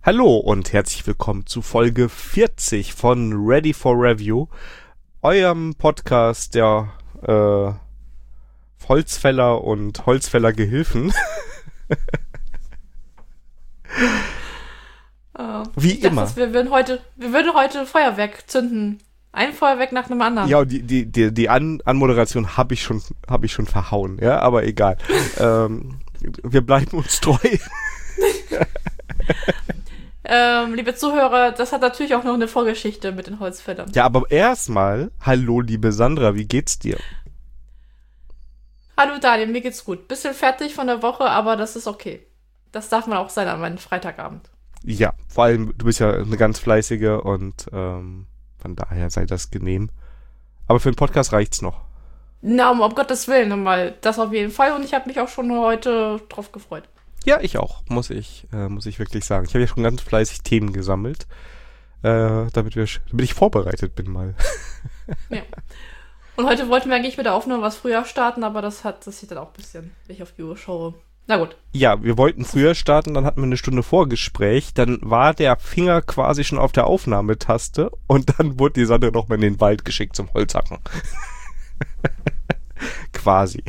Hallo und herzlich willkommen zu Folge 40 von Ready for Review, eurem Podcast der Holzfäller und Holzfäller-Gehilfen. Wie immer. Wir würden heute Feuerwerk zünden. Ein Feuerwerk nach dem anderen. Ja, die Anmoderation habe ich schon verhauen, ja, aber egal. Wir bleiben uns treu. Liebe Zuhörer, das hat natürlich auch noch eine Vorgeschichte mit den Holzfällern. Ja, aber erstmal, hallo liebe Sandra, wie geht's dir? Hallo Daniel, mir geht's gut. Bisschen fertig von der Woche, aber das ist okay. Das darf man auch sein an meinem Freitagabend. Ja, vor allem, du bist ja eine ganz fleißige und von daher sei das genehm. Aber für den Podcast reicht's noch. Na, um Gottes Willen nochmal. Das auf jeden Fall und ich habe mich auch schon heute drauf gefreut. Ja, ich auch, muss ich wirklich sagen. Ich habe ja schon ganz fleißig Themen gesammelt, damit ich vorbereitet bin mal. Ja. Und heute wollten wir eigentlich mit der Aufnahme was früher starten, aber das sieht dann auch ein bisschen, wenn ich auf die Uhr schaue. Na gut. Ja, wir wollten früher starten, dann hatten wir eine Stunde Vorgespräch, dann war der Finger quasi schon auf der Aufnahmetaste und dann wurde die Sandra noch mal in den Wald geschickt zum Holzhacken. Quasi.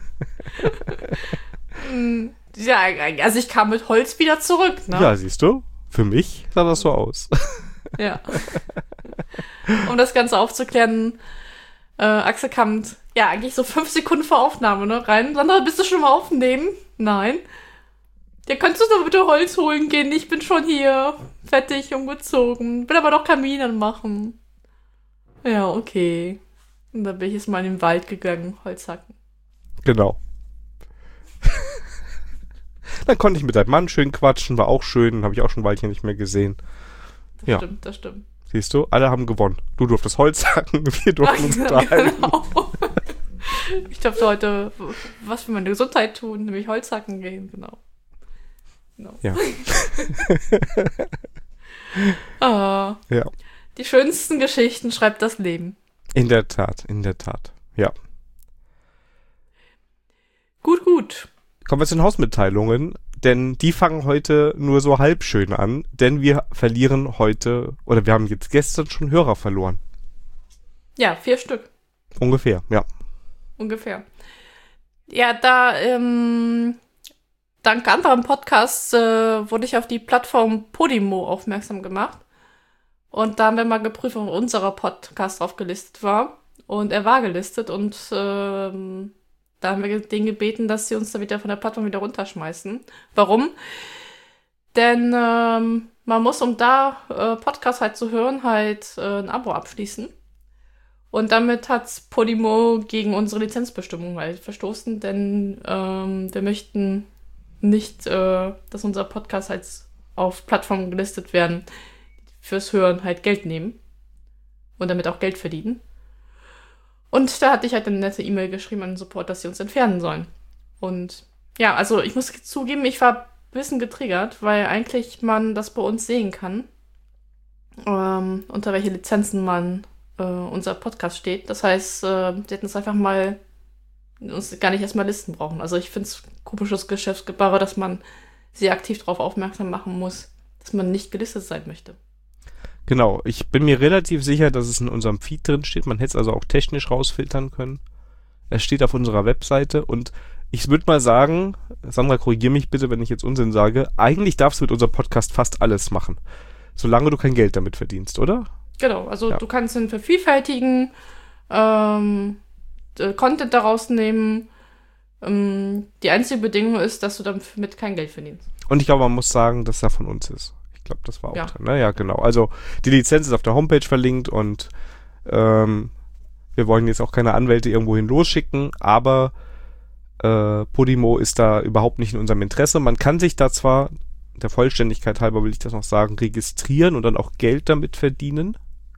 Ja, also ich kam mit Holz wieder zurück, ne? Ja, siehst du, für mich sah das so aus. Ja. Um das Ganze aufzuklären, Axel kam, ja, eigentlich so 5 Sekunden vor Aufnahme, ne, rein. Sandra, bist du schon mal aufnehmen? Nein. Ja, kannst du doch bitte Holz holen gehen? Ich bin schon hier, fertig, umgezogen. Will aber noch Kamin anmachen. Ja, okay. Und dann bin ich jetzt mal in den Wald gegangen, Holz hacken. Genau. Dann konnte ich mit deinem Mann schön quatschen, war auch schön, habe ich auch schon ein Weilchen nicht mehr gesehen. Das stimmt. Siehst du, alle haben gewonnen. Du durftest Holz hacken, wir durften uns unterhalten. Genau. Ich durfte heute was für meine Gesundheit tun, nämlich Holz hacken gehen, genau. Ja. Ja. Die schönsten Geschichten schreibt das Leben. In der Tat, ja. Gut. Kommen wir zu den Hausmitteilungen, denn die fangen heute nur so halb schön an, denn wir verlieren heute, oder wir haben jetzt gestern schon Hörer verloren. Ja, 4 Stück. Ungefähr, ja. Ja, dank anderen Podcasts wurde ich auf die Plattform Podimo aufmerksam gemacht. Und da haben wir mal geprüft, ob unser Podcast drauf gelistet war. Und er war gelistet und da haben wir den gebeten, dass sie uns da wieder von der Plattform wieder runterschmeißen. Warum? Denn man muss, um da Podcast halt zu hören, halt ein Abo abschließen. Und damit hat Podimo gegen unsere Lizenzbestimmung halt verstoßen, denn wir möchten nicht, dass unser Podcast halt auf Plattformen gelistet werden, fürs Hören halt Geld nehmen und damit auch Geld verdienen. Und da hatte ich halt eine nette E-Mail geschrieben an den Support, dass sie uns entfernen sollen. Und ja, also ich muss zugeben, ich war ein bisschen getriggert, weil eigentlich man das bei uns sehen kann, unter welche Lizenzen man unser Podcast steht. Das heißt, sie hätten es einfach mal uns gar nicht erstmal listen brauchen. Also ich finde es komisches Geschäftsgebaren, dass man sie aktiv darauf aufmerksam machen muss, dass man nicht gelistet sein möchte. Genau, ich bin mir relativ sicher, dass es in unserem Feed drin steht. Man hätte es also auch technisch rausfiltern können. Es steht auf unserer Webseite und ich würde mal sagen, Sandra, korrigier mich bitte, wenn ich jetzt Unsinn sage, eigentlich darfst du mit unserem Podcast fast alles machen, solange du kein Geld damit verdienst, oder? Genau, also ja. Du kannst ihn vervielfältigen, Content daraus nehmen. Die einzige Bedingung ist, dass du damit kein Geld verdienst. Und ich glaube, man muss sagen, dass er von uns ist. Ich glaube, das war auch drin. Ne? Ja, genau. Also die Lizenz ist auf der Homepage verlinkt und wir wollen jetzt auch keine Anwälte irgendwohin losschicken, aber Podimo ist da überhaupt nicht in unserem Interesse. Man kann sich da zwar, der Vollständigkeit halber will ich das noch sagen, registrieren und dann auch Geld damit verdienen,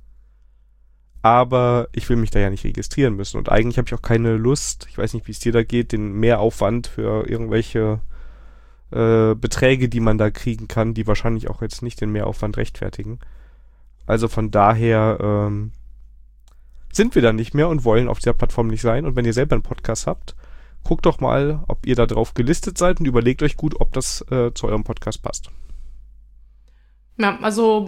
aber ich will mich da ja nicht registrieren müssen und eigentlich habe ich auch keine Lust, ich weiß nicht, wie es dir da geht, den Mehraufwand für irgendwelche Beträge, die man da kriegen kann, die wahrscheinlich auch jetzt nicht den Mehraufwand rechtfertigen. Also von daher sind wir da nicht mehr und wollen auf dieser Plattform nicht sein. Und wenn ihr selber einen Podcast habt, guckt doch mal, ob ihr da drauf gelistet seid und überlegt euch gut, ob das zu eurem Podcast passt. Ja,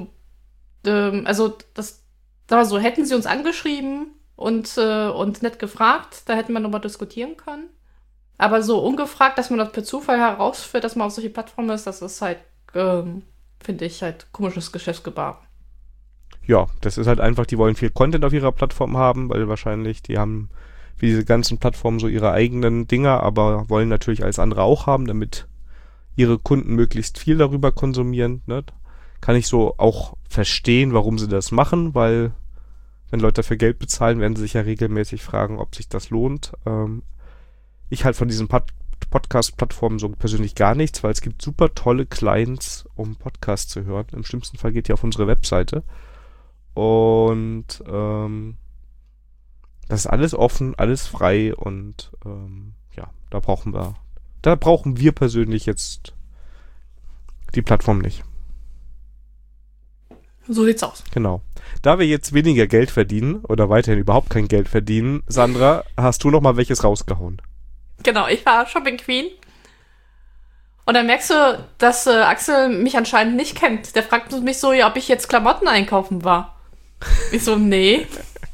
das, da war so, hätten sie uns angeschrieben und nett gefragt, da hätten wir nochmal diskutieren können. Aber so ungefragt, dass man das per Zufall herausfindet, dass man auf solche Plattformen ist, das ist halt, finde ich, halt komisches Geschäftsgebaren. Ja, das ist halt einfach, die wollen viel Content auf ihrer Plattform haben, weil wahrscheinlich, die haben wie diese ganzen Plattformen so ihre eigenen Dinger, aber wollen natürlich alles andere auch haben, damit ihre Kunden möglichst viel darüber konsumieren. Ne? Kann ich so auch verstehen, warum sie das machen, weil wenn Leute dafür Geld bezahlen, werden sie sich ja regelmäßig fragen, ob sich das lohnt. Ich halt von diesen Podcast-Plattformen so persönlich gar nichts, weil es gibt super tolle Clients, um Podcasts zu hören. Im schlimmsten Fall geht ihr auf unsere Webseite. Und das ist alles offen, alles frei und ja, da brauchen wir persönlich jetzt die Plattform nicht. So sieht's aus. Genau. Da wir jetzt weniger Geld verdienen oder weiterhin überhaupt kein Geld verdienen, Sandra, hast du noch mal welches rausgehauen? Genau, ich war Shopping Queen. Und dann merkst du, dass Axel mich anscheinend nicht kennt. Der fragt mich so, ja, ob ich jetzt Klamotten einkaufen war. Ich so, nee.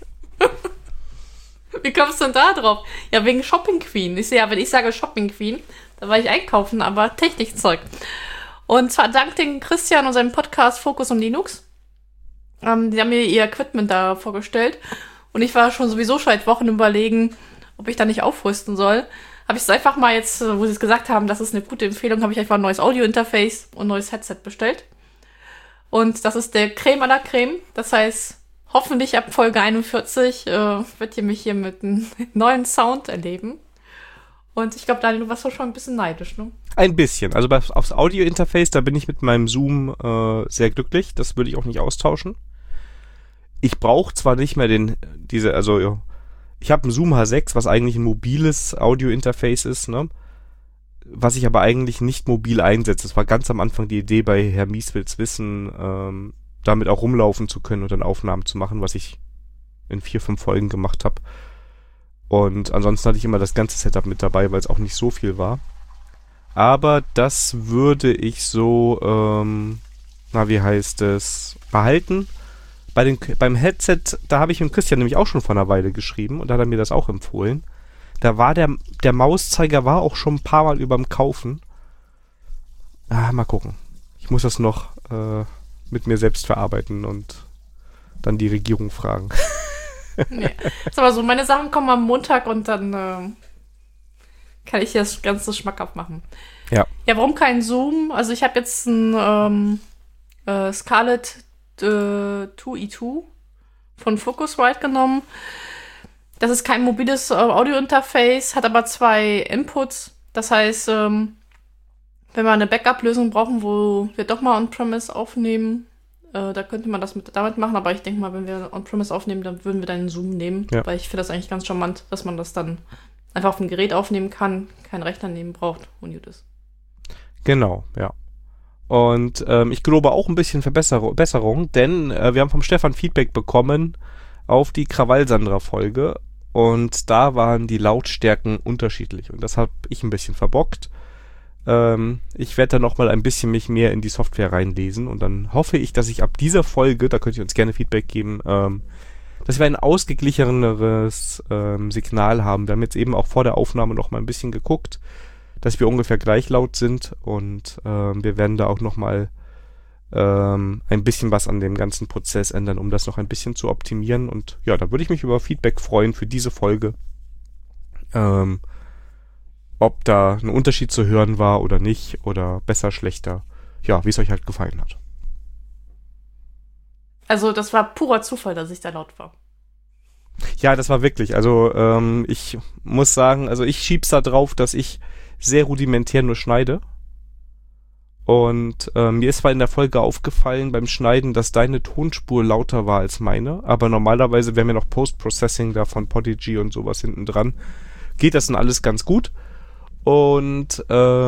Wie kommst du denn da drauf? Ja, wegen Shopping Queen. Ich so, ja, wenn ich sage Shopping Queen, dann war ich einkaufen, aber Technikzeug. Und zwar dank den Christian und seinem Podcast Focus on Linux. Die haben mir ihr Equipment da vorgestellt. Und ich war schon sowieso seit Wochen überlegen, ob ich da nicht aufrüsten soll. Habe ich es einfach mal jetzt, wo sie es gesagt haben, das ist eine gute Empfehlung, habe ich einfach ein neues Audio-Interface und ein neues Headset bestellt. Und das ist der Creme à la Creme. Das heißt, hoffentlich ab Folge 41 wird ihr mich hier mit einem neuen Sound erleben. Und ich glaube, Daniel, du warst doch schon ein bisschen neidisch, ne? Ein bisschen. Also aufs Audio-Interface, da bin ich mit meinem Zoom sehr glücklich. Das würde ich auch nicht austauschen. Ich brauche zwar nicht mehr ich habe ein Zoom H6, was eigentlich ein mobiles Audio-Interface ist, ne? Was ich aber eigentlich nicht mobil einsetze. Das war ganz am Anfang die Idee bei Herr Mieswils Wissen, damit auch rumlaufen zu können und dann Aufnahmen zu machen, was ich in 4-5 Folgen gemacht habe. Und ansonsten hatte ich immer das ganze Setup mit dabei, weil es auch nicht so viel war. Aber das würde ich so, behalten. Beim Headset, da habe ich mit Christian nämlich auch schon vor einer Weile geschrieben und da hat er mir das auch empfohlen. Da war der Mauszeiger war auch schon ein paar Mal überm Kaufen. Mal gucken. Ich muss das noch mit mir selbst verarbeiten und dann die Regierung fragen. Nee. Ist aber so, meine Sachen kommen am Montag und dann kann ich das Ganze schmackhaft machen. Ja. Ja, warum kein Zoom? Also ich habe jetzt ein Scarlett 2E2 von Focusrite genommen. Das ist kein mobiles Audio-Interface, hat aber 2 Inputs. Das heißt, wenn wir eine Backup-Lösung brauchen, wo wir doch mal On-Premise aufnehmen, da könnte man das damit machen. Aber ich denke mal, wenn wir On-Premise aufnehmen, dann würden wir dann einen Zoom nehmen. Ja. Weil ich finde das eigentlich ganz charmant, dass man das dann einfach auf dem Gerät aufnehmen kann, keinen Rechner nehmen braucht und gut ist. Genau, ja. Und ich glaube auch ein bisschen Verbesserung, denn wir haben vom Stefan Feedback bekommen auf die Krawall-Sandra-Folge und da waren die Lautstärken unterschiedlich und das habe ich ein bisschen verbockt. Ich werde dann nochmal ein bisschen mich mehr in die Software reinlesen und dann hoffe ich, dass ich ab dieser Folge, da könnt ihr uns gerne Feedback geben, dass wir ein ausgeglicheneres Signal haben. Wir haben jetzt eben auch vor der Aufnahme nochmal ein bisschen geguckt, dass wir ungefähr gleich laut sind und wir werden da auch nochmal ein bisschen was an dem ganzen Prozess ändern, um das noch ein bisschen zu optimieren und ja, da würde ich mich über Feedback freuen für diese Folge, ob da ein Unterschied zu hören war oder nicht oder besser, schlechter, ja, wie es euch halt gefallen hat. Also das war purer Zufall, dass ich da laut war. Ja, das war wirklich, also ich muss sagen, also ich schieb's da drauf, dass ich sehr rudimentär nur schneide. Und mir ist zwar in der Folge aufgefallen beim Schneiden, dass deine Tonspur lauter war als meine, aber normalerweise, wir haben ja noch Post-Processing da von Podigy und sowas hinten dran, geht das dann alles ganz gut. Und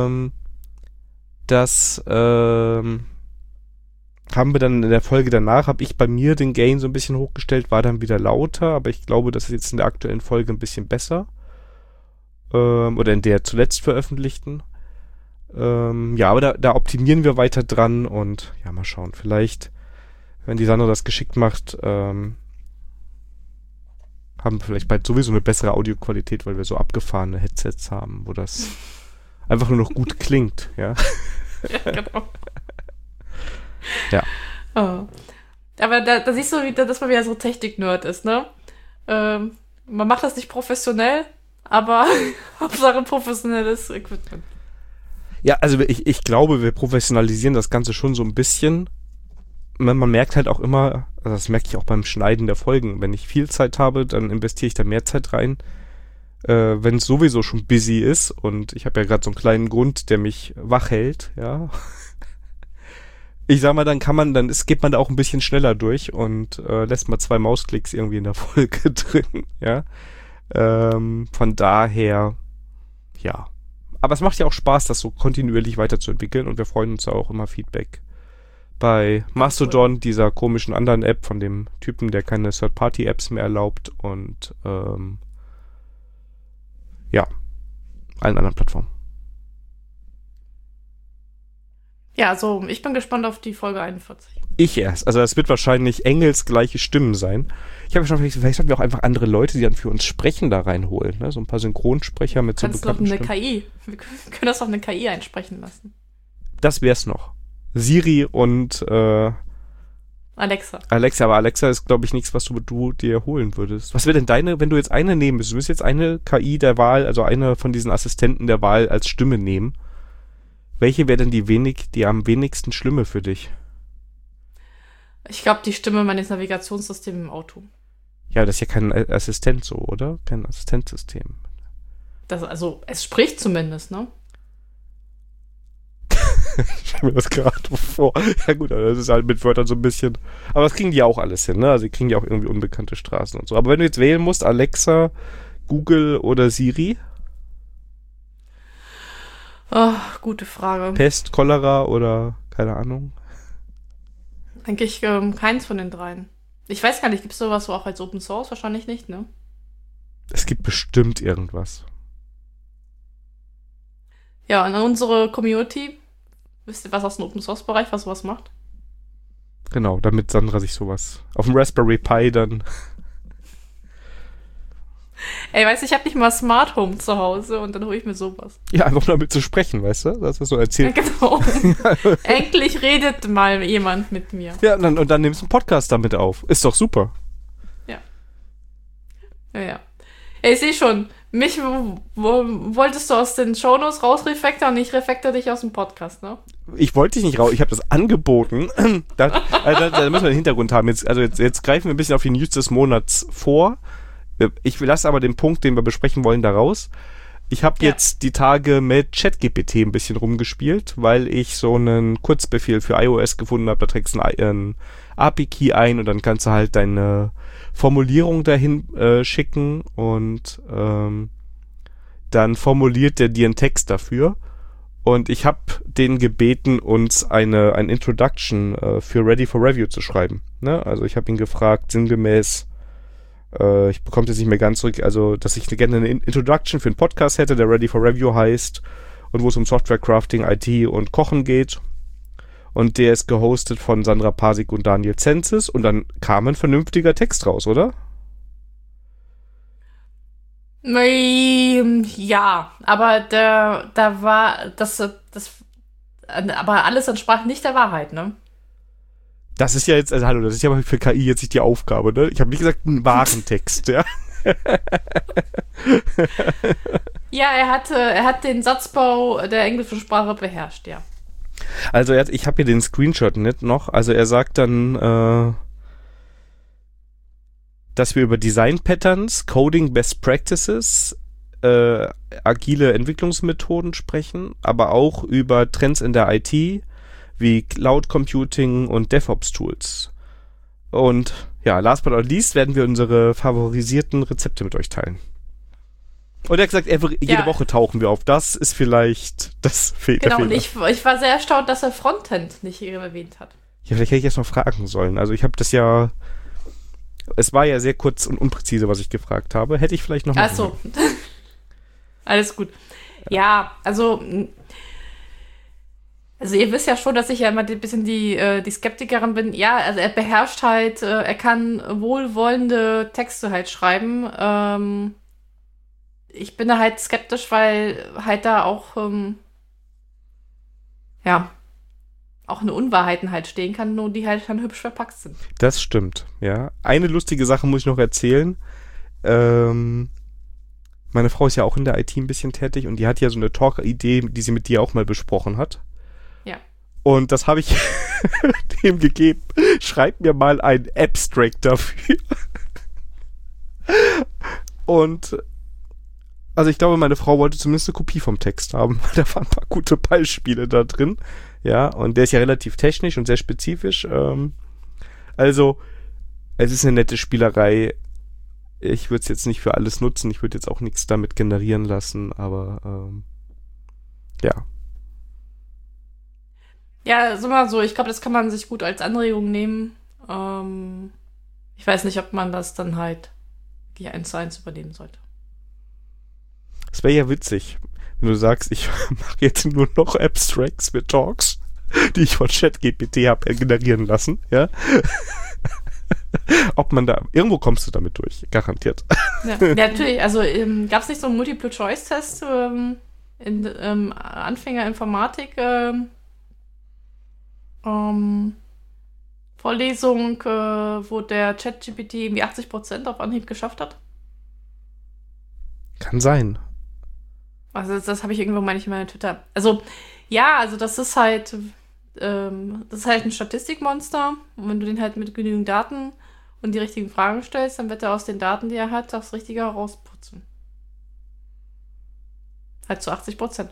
das haben wir dann in der Folge danach, habe ich bei mir den Gain so ein bisschen hochgestellt, war dann wieder lauter, aber ich glaube, das ist jetzt in der aktuellen Folge ein bisschen besser. Oder in der zuletzt veröffentlichten. Ja, aber da optimieren wir weiter dran und ja, mal schauen. Vielleicht, wenn die Sandra das geschickt macht, haben wir vielleicht bald sowieso eine bessere Audioqualität, weil wir so abgefahrene Headsets haben, wo das einfach nur noch gut klingt, ja. Ja, genau. Ja. Oh. Aber da siehst du wieder, dass man wieder so Technik-Nerd ist, ne? Man macht das nicht professionell, aber Hauptsache professionelles Equipment. Ja, also ich glaube, wir professionalisieren das Ganze schon so ein bisschen. Man merkt halt auch immer, also das merke ich auch beim Schneiden der Folgen, wenn ich viel Zeit habe, dann investiere ich da mehr Zeit rein. Wenn es sowieso schon busy ist und ich habe ja gerade so einen kleinen Grund, der mich wach hält, ja. Ich sag mal, dann geht man da auch ein bisschen schneller durch und lässt mal 2 Mausklicks irgendwie in der Folge drin, ja. Von daher, ja. Aber es macht ja auch Spaß, das so kontinuierlich weiterzuentwickeln und wir freuen uns ja auch immer Feedback. Bei Mastodon, dieser komischen anderen App von dem Typen, der keine Third-Party-Apps mehr erlaubt und ja, allen anderen Plattformen. Ja, also ich bin gespannt auf die Folge 41. Ich erst. Also es wird wahrscheinlich engelsgleiche Stimmen sein. Ich habe ja schon vielleicht sollten wir auch einfach andere Leute, die dann für uns sprechen, da reinholen. Ne? So ein paar Synchronsprecher mit so bekannten Stimmen. KI. Wir können das auf eine KI einsprechen lassen. Das wär's noch. Siri und Alexa. Aber Alexa ist, glaube ich, nichts, was du dir holen würdest. Was wäre denn deine, wenn du jetzt eine nehmen müsstest? Du müsstest jetzt eine KI der Wahl, also eine von diesen Assistenten der Wahl als Stimme nehmen. Welche wäre denn die am wenigsten schlimme für dich? Ich glaube, die Stimme meines Navigationssystems im Auto. Ja, das ist ja kein Assistent so, oder? Kein Assistenzsystem. Also, es spricht zumindest, ne? Ich stelle mir das gerade vor. Ja gut, das ist halt mit Wörtern so ein bisschen... Aber das kriegen die ja auch alles hin, ne? Also die kriegen ja auch irgendwie unbekannte Straßen und so. Aber wenn du jetzt wählen musst, Alexa, Google oder Siri? Oh, gute Frage. Pest, Cholera oder keine Ahnung? Eigentlich keins von den dreien. Ich weiß gar nicht, gibt es sowas so auch als Open Source? Wahrscheinlich nicht, ne? Es gibt bestimmt irgendwas. Ja, und unsere Community, wisst ihr was aus dem Open Source Bereich, was sowas macht? Genau, damit Sandra sich sowas auf dem Raspberry Pi dann... Ey, weißt du, ich habe nicht mal Smart Home zu Hause und dann hole ich mir sowas. Ja, einfach nur damit zu sprechen, weißt du? Das, was du erzählt. Ja, genau. Endlich redet mal jemand mit mir. Ja, und dann nimmst du einen Podcast damit auf. Ist doch super. Ja. Ja. Ey, ich sehe schon, mich wolltest du aus den Shownotes rausrefactor und ich refactor dich aus dem Podcast, ne? Ich wollte dich nicht raus, ich habe das angeboten. Da müssen wir den Hintergrund haben. Jetzt greifen wir ein bisschen auf die News des Monats vor. Ich lasse aber den Punkt, den wir besprechen wollen, da raus. Ich habe jetzt die Tage mit ChatGPT ein bisschen rumgespielt, weil ich so einen Kurzbefehl für iOS gefunden habe. Da trägst du einen API-Key ein und dann kannst du halt deine Formulierung dahin schicken und dann formuliert der dir einen Text dafür. Und ich habe den gebeten, uns ein Introduction für Ready for Review zu schreiben. Ne? Also ich habe ihn gefragt, sinngemäß, ich bekomme jetzt nicht mehr ganz zurück, also dass ich gerne eine Introduction für einen Podcast hätte, der Ready for Review heißt und wo es um Software-Crafting, IT und Kochen geht. Und der ist gehostet von Sandra Pasik und Daniel Zenzis und dann kam ein vernünftiger Text raus, oder? Ja, aber da war das aber alles entsprach nicht der Wahrheit, ne? Das ist ja jetzt, also hallo, das ist ja mal für KI jetzt nicht die Aufgabe, ne? Ich habe nicht gesagt, einen wahren Text, ja. Ja, er hat den Satzbau der englischen Sprache beherrscht, ja. Also ich habe hier den Screenshot nicht noch, also er sagt dann, dass wir über Design Patterns, Coding Best Practices, agile Entwicklungsmethoden sprechen, aber auch über Trends in der IT, wie Cloud Computing und DevOps Tools. Und ja, last but not least werden wir unsere favorisierten Rezepte mit euch teilen. Und er hat gesagt, jede Woche tauchen wir auf. Das ist vielleicht das Fehler. Genau, und ich war sehr erstaunt, dass er Frontend nicht erwähnt hat. Ja, vielleicht hätte ich erst mal fragen sollen. Also ich habe das ja, es war ja sehr kurz und unpräzise, was ich gefragt habe. Hätte ich vielleicht noch mal. Ach so. Alles gut. Ja, also Also ihr wisst ja schon, dass ich ja immer ein bisschen die Skeptikerin bin. Ja, also er beherrscht halt, er kann wohlwollende Texte halt schreiben. Ich bin da halt skeptisch, weil halt da auch, ja, auch eine Unwahrheiten halt stehen kann, nur die halt dann hübsch verpackt sind. Das stimmt, ja. Eine lustige Sache muss ich noch erzählen. Meine Frau ist ja auch in der IT ein bisschen tätig und die hat ja so eine Talk-Idee, die sie mit dir auch mal besprochen hat. Ja. Und das habe ich dem gegeben. Schreib mir mal ein Abstract dafür. Und also ich glaube, meine Frau wollte zumindest eine Kopie vom Text haben, weil da waren ein paar gute Beispiele da drin. Ja, und der ist ja relativ technisch und sehr spezifisch. Also, es ist eine nette Spielerei. Ich würde es jetzt nicht für alles nutzen. Ich würde jetzt auch nichts damit generieren lassen, aber ja. Ja, so mal so, ich glaube, das kann man sich gut als Anregung nehmen. Ich weiß nicht, ob man das dann halt die 1:1 übernehmen sollte. Es wäre ja witzig, wenn du sagst, ich mache jetzt nur noch Abstracts mit Talks, die ich von ChatGPT habe generieren lassen, ja. Ob man da, irgendwo kommst du damit durch, garantiert. Ja, natürlich, also gab es nicht so einen Multiple-Choice-Test in Anfänger-Informatik Vorlesung, wo der ChatGPT irgendwie 80% auf Anhieb geschafft hat? Kann sein. Also das habe ich irgendwo manchmal in Twitter. Also ja, also das ist halt ein Statistikmonster. Und wenn du den halt mit genügend Daten und die richtigen Fragen stellst, dann wird er aus den Daten, die er hat, das Richtige herausputzen. Halt zu 80%.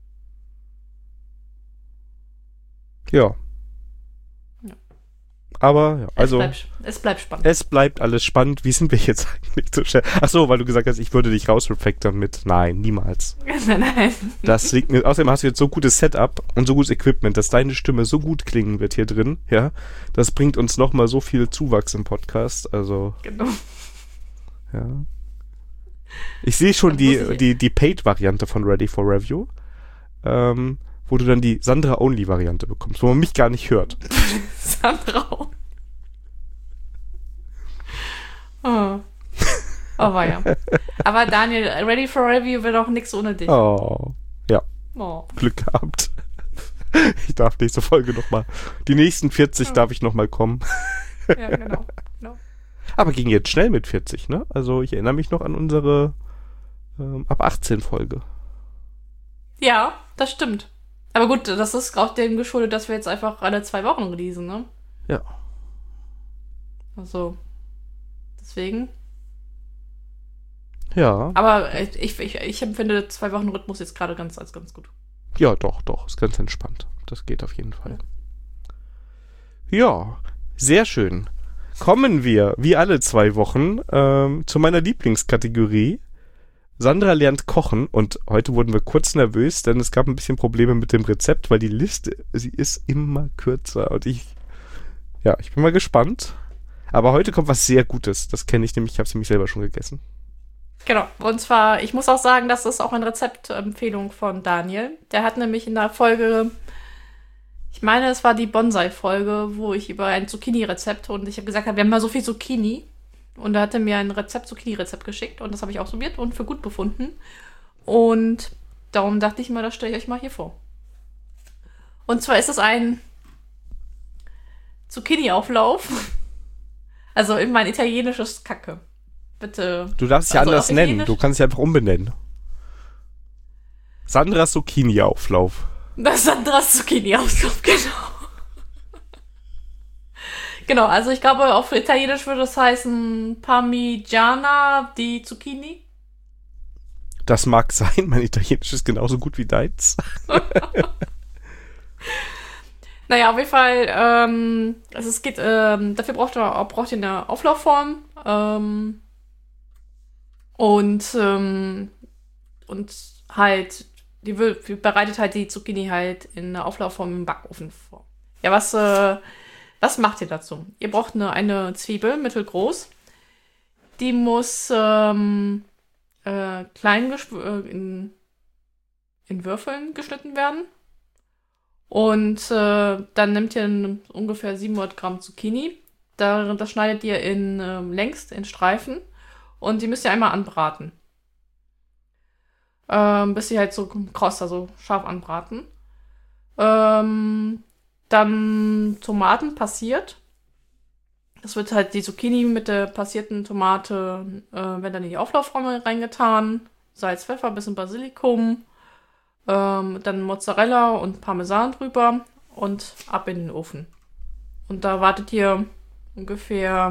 Ja. Ja. Aber, ja, also. Es bleibt spannend. Es bleibt alles spannend. Wie sind wir jetzt eigentlich so schnell? Ach so, weil du gesagt hast, ich würde dich rausrefactoren mit. Nein, niemals. Nein. Das liegt mir. Außerdem hast du jetzt so gutes Setup und so gutes Equipment, dass deine Stimme so gut klingen wird hier drin. Ja, das bringt uns nochmal so viel Zuwachs im Podcast. Also. Genau. Ja. Ich sehe schon die Paid-Variante von Ready for Review, wo du dann die Sandra-Only-Variante bekommst, wo man mich gar nicht hört. Sandra. Oh. Oh, war ja. Aber Daniel, Ready for Review wird auch nichts ohne dich. Oh. Ja. Oh. Glück gehabt. Ich darf nächste Folge nochmal. Die nächsten 40 darf ich nochmal kommen. Ja, genau. Aber ging jetzt schnell mit 40, ne? Also ich erinnere mich noch an unsere ab 18 Folge. Ja, das stimmt. Aber gut, das ist auch dem geschuldet, dass wir jetzt einfach alle 2 Wochen releasen, ne? Ja. Also, deswegen. Ja. Aber ich empfinde 2 Wochen Rhythmus jetzt gerade als ganz gut. Ja, doch. Ist ganz entspannt. Das geht auf jeden Fall. Ja, sehr schön. Kommen wir, wie alle 2 Wochen, zu meiner Lieblingskategorie. Sandra lernt kochen und heute wurden wir kurz nervös, denn es gab ein bisschen Probleme mit dem Rezept, weil die Liste, sie ist immer kürzer und ich bin mal gespannt. Aber heute kommt was sehr Gutes, das kenne ich nämlich, ich habe es nämlich selber schon gegessen. Genau, und zwar, ich muss auch sagen, das ist auch eine Rezeptempfehlung von Daniel. Der hat nämlich in der Folge, ich meine, es war die Bonsai-Folge, wo ich über ein Zucchini-Rezept und ich habe gesagt, wir haben mal so viel Zucchini. Und da hat er mir ein Zucchini-Rezept geschickt und das habe ich ausprobiert und für gut befunden. Und darum dachte ich mal, das stelle ich euch mal hier vor. Und zwar ist es ein Zucchini-Auflauf. Also in mein italienisches Kacke. Bitte. Du darfst es ja anders nennen, du kannst es ja einfach umbenennen. Sandras Zucchini-Auflauf. Das ist Sandras Zucchini-Auflauf, genau. Genau, also ich glaube, auf Italienisch würde es heißen Parmigiana di Zucchini. Das mag sein, mein Italienisch ist genauso gut wie deins. Naja, auf jeden Fall, also es geht, dafür braucht ihr eine Auflaufform und halt, die bereitet halt die Zucchini halt in einer Auflaufform im Backofen vor. Ja, was macht ihr dazu? Ihr braucht eine Zwiebel, mittelgroß. Die muss klein in Würfeln geschnitten werden. Und dann nehmt ihr ungefähr 700 Gramm Zucchini. Das schneidet ihr längs in Streifen. Und die müsst ihr einmal anbraten. Bis sie halt so kross, also scharf anbraten. Dann Tomaten passiert. Das wird halt die Zucchini mit der passierten Tomate, wird dann in die Auflaufformel reingetan. Salz, Pfeffer, bisschen Basilikum. Dann Mozzarella und Parmesan drüber. Und ab in den Ofen. Und da wartet ihr ungefähr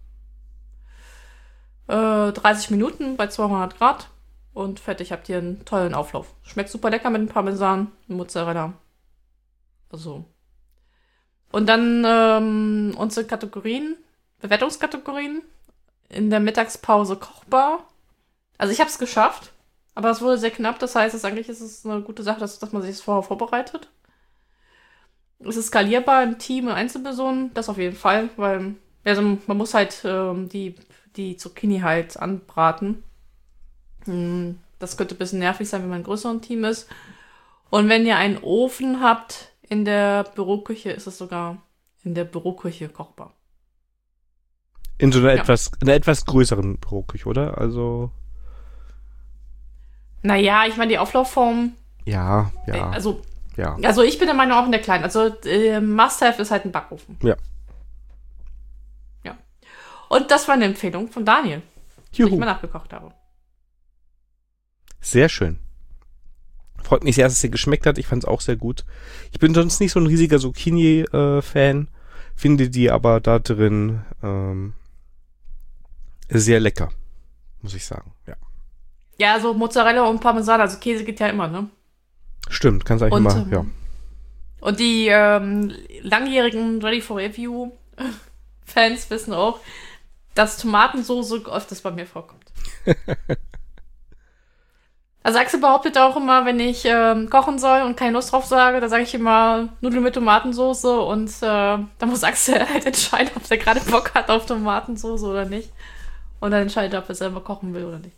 30 Minuten bei 200 Grad. Und fertig habt ihr einen tollen Auflauf. Schmeckt super lecker mit dem Parmesan und Mozzarella. Also. Und dann unsere Kategorien, Bewertungskategorien. In der Mittagspause kochbar. Also ich habe es geschafft, aber es wurde sehr knapp. Das heißt, eigentlich ist es eine gute Sache, dass man sich das vorher vorbereitet. Es ist skalierbar im Team und Einzelpersonen. Das auf jeden Fall, weil also man muss halt die Zucchini halt anbraten. Das könnte ein bisschen nervig sein, wenn man ein größeres Team ist. Und wenn ihr einen Ofen habt in der Büroküche, ist es sogar in der Büroküche kochbar. In so einer etwas größeren Büroküche, oder? Also. Naja, ich meine, die Auflaufform. Ja. Also Ja. Also ich bin der Meinung auch in der kleinen. Also Must-Have ist halt ein Backofen. Ja. Ja. Und das war eine Empfehlung von Daniel, die ich mal nachgekocht habe. Sehr schön. Freut mich sehr, dass es dir geschmeckt hat. Ich fand es auch sehr gut. Ich bin sonst nicht so ein riesiger Zucchini-Fan, finde die aber da drin sehr lecker, muss ich sagen. Ja. Ja, so Mozzarella und Parmesan, also Käse geht ja immer, ne? Stimmt, kannst eigentlich immer, ja. Und die langjährigen Ready for Review Fans wissen auch, dass Tomatensoße öfters bei mir vorkommt. Also Axel behauptet auch immer, wenn ich kochen soll und keine Lust drauf sage, da sage ich immer Nudeln mit Tomatensoße und da muss Axel halt entscheiden, ob er gerade Bock hat auf Tomatensoße oder nicht. Und dann entscheidet er, ob er selber kochen will oder nicht.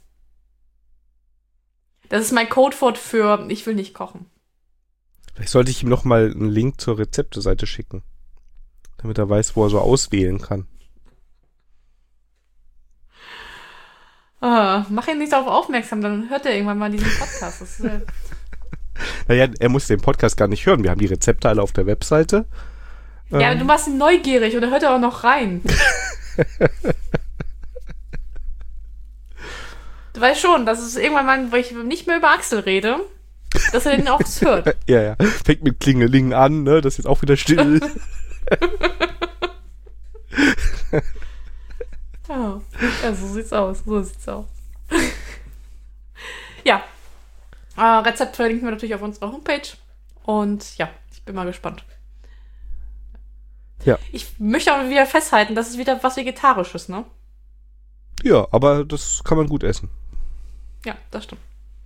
Das ist mein Codewort für ich will nicht kochen. Vielleicht sollte ich ihm noch mal einen Link zur Rezepteseite schicken, damit er weiß, wo er so auswählen kann. Mach ihn nicht darauf aufmerksam, dann hört er irgendwann mal diesen Podcast. Das ist, Naja, er muss den Podcast gar nicht hören. Wir haben die Rezepte alle auf der Webseite. Ja, aber du machst ihn neugierig und dann hört er auch noch rein. Du weißt schon, dass es irgendwann mal, wo ich nicht mehr über Axel rede, dass er den auch hört. Ja. Fängt mit Klingeling an, ne? Das ist jetzt auch wieder still. Ja, so sieht's aus. Ja. Rezept verlinken wir natürlich auf unserer Homepage. Und ja, ich bin mal gespannt. Ja. Ich möchte aber wieder festhalten, das ist wieder was Vegetarisches, ne? Ja, aber das kann man gut essen. Ja, das stimmt.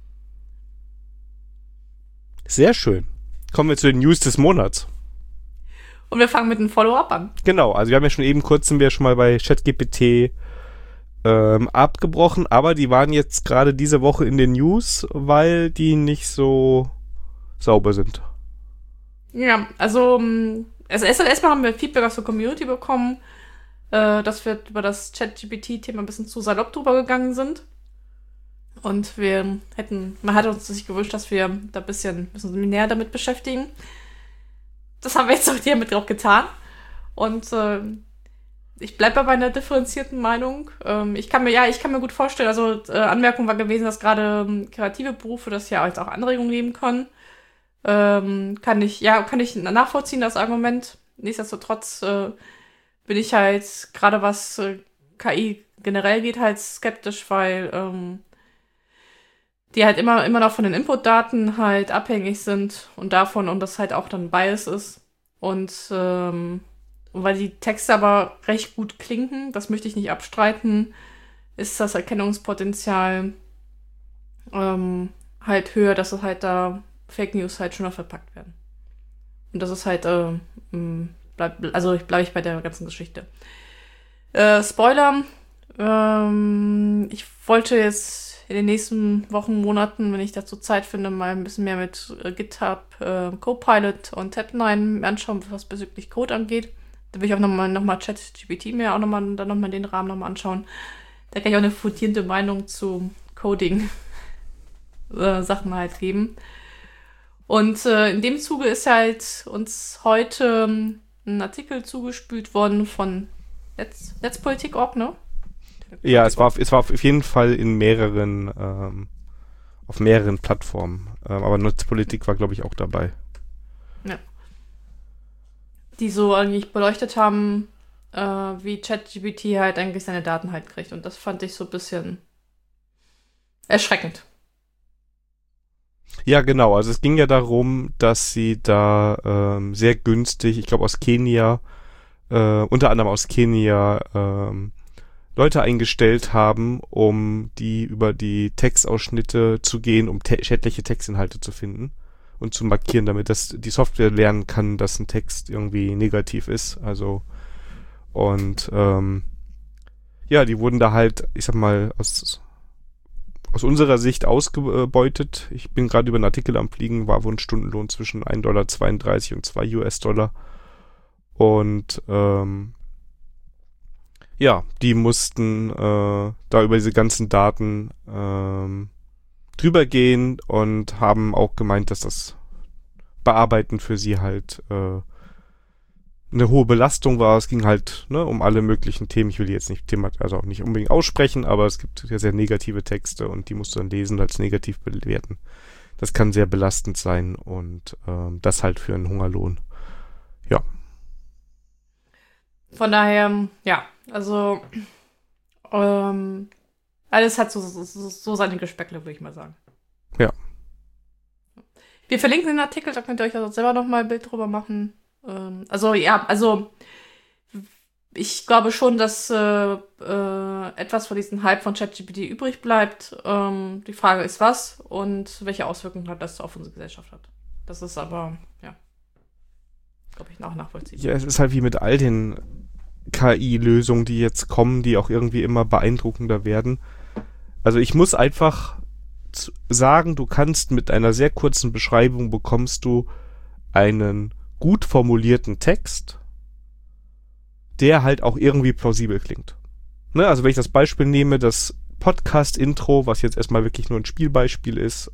Sehr schön. Kommen wir zu den News des Monats. Und wir fangen mit einem Follow-up an. Genau, also wir haben ja schon mal bei ChatGPT abgebrochen, aber die waren jetzt gerade diese Woche in den News, weil die nicht so sauber sind. Ja, also erstmal haben wir Feedback aus der Community bekommen, dass wir über das ChatGPT-Thema ein bisschen zu salopp drüber gegangen sind. Und man hat uns sich gewünscht, dass wir da ein bisschen näher damit beschäftigen. Das haben wir jetzt auch hiermit auch getan. Und ich bleibe bei meiner differenzierten Meinung. Ich kann mir gut vorstellen, also Anmerkung war gewesen, dass gerade kreative Berufe das ja als auch Anregungen geben können. Kann ich nachvollziehen, das Argument. Nichtsdestotrotz bin ich halt, gerade was KI generell geht, halt skeptisch, weil die halt immer noch von den Inputdaten halt abhängig sind und davon und das halt auch dann Bias ist. Und weil die Texte aber recht gut klingen, das möchte ich nicht abstreiten, ist das Erkennungspotenzial halt höher, dass es halt da Fake News halt schöner verpackt werden. Und das ist halt, bleibe ich bei der ganzen Geschichte. Spoiler, Ich wollte jetzt in den nächsten Wochen, Monaten, wenn ich dazu Zeit finde, mal ein bisschen mehr mit GitHub, Copilot und Tabnine anschauen, was bezüglich Code angeht. Da will ich auch nochmal ChatGPT mir auch nochmal den Rahmen nochmal anschauen. Da kann ich auch eine fundierte Meinung zu Coding Sachen halt geben. Und in dem Zuge ist halt uns heute ein Artikel zugespült worden von Netzpolitik.org, ne? Ja, es war auf jeden Fall auf mehreren Plattformen. Aber Netzpolitik war, glaube ich, auch dabei. Ja. Die so eigentlich beleuchtet haben, wie ChatGPT halt eigentlich seine Daten halt kriegt. Und das fand ich so ein bisschen erschreckend. Ja, genau. Also es ging ja darum, dass sie da sehr günstig, ich glaube aus Kenia, unter anderem aus Kenia, Leute eingestellt haben, um über die Textausschnitte zu gehen, um schädliche Textinhalte zu finden und zu markieren, damit die Software lernen kann, dass ein Text irgendwie negativ ist. Also und ja, die wurden da halt, ich sag mal, aus unserer Sicht ausgebeutet. Ich bin gerade über einen Artikel am Fliegen, war wohl ein Stundenlohn zwischen $1,32 und $2. Und ja, die mussten da über diese ganzen Daten drüber gehen und haben auch gemeint, dass das Bearbeiten für sie halt eine hohe Belastung war. Es ging halt um alle möglichen Themen. Ich will die jetzt nicht also auch nicht unbedingt aussprechen, aber es gibt ja sehr negative Texte und die musst du dann lesen und als negativ bewerten. Das kann sehr belastend sein und das halt für einen Hungerlohn. Ja. Von daher, ja, also alles hat so seine Geschmäckle, würde ich mal sagen. Ja. Wir verlinken den Artikel, da könnt ihr euch also selber nochmal ein Bild drüber machen. Also ich glaube schon, dass etwas von diesem Hype von ChatGPT übrig bleibt. Die Frage ist, was und welche Auswirkungen hat das auf unsere Gesellschaft hat. Das ist aber, ja, glaube ich, nachvollziehbar. Ja, es ist halt wie mit all den KI-Lösungen, die jetzt kommen, die auch irgendwie immer beeindruckender werden. Also ich muss einfach sagen, du kannst mit einer sehr kurzen Beschreibung bekommst du einen gut formulierten Text, der halt auch irgendwie plausibel klingt. Ne? Also wenn ich das Beispiel nehme, das Podcast-Intro, was jetzt erstmal wirklich nur ein Spielbeispiel ist,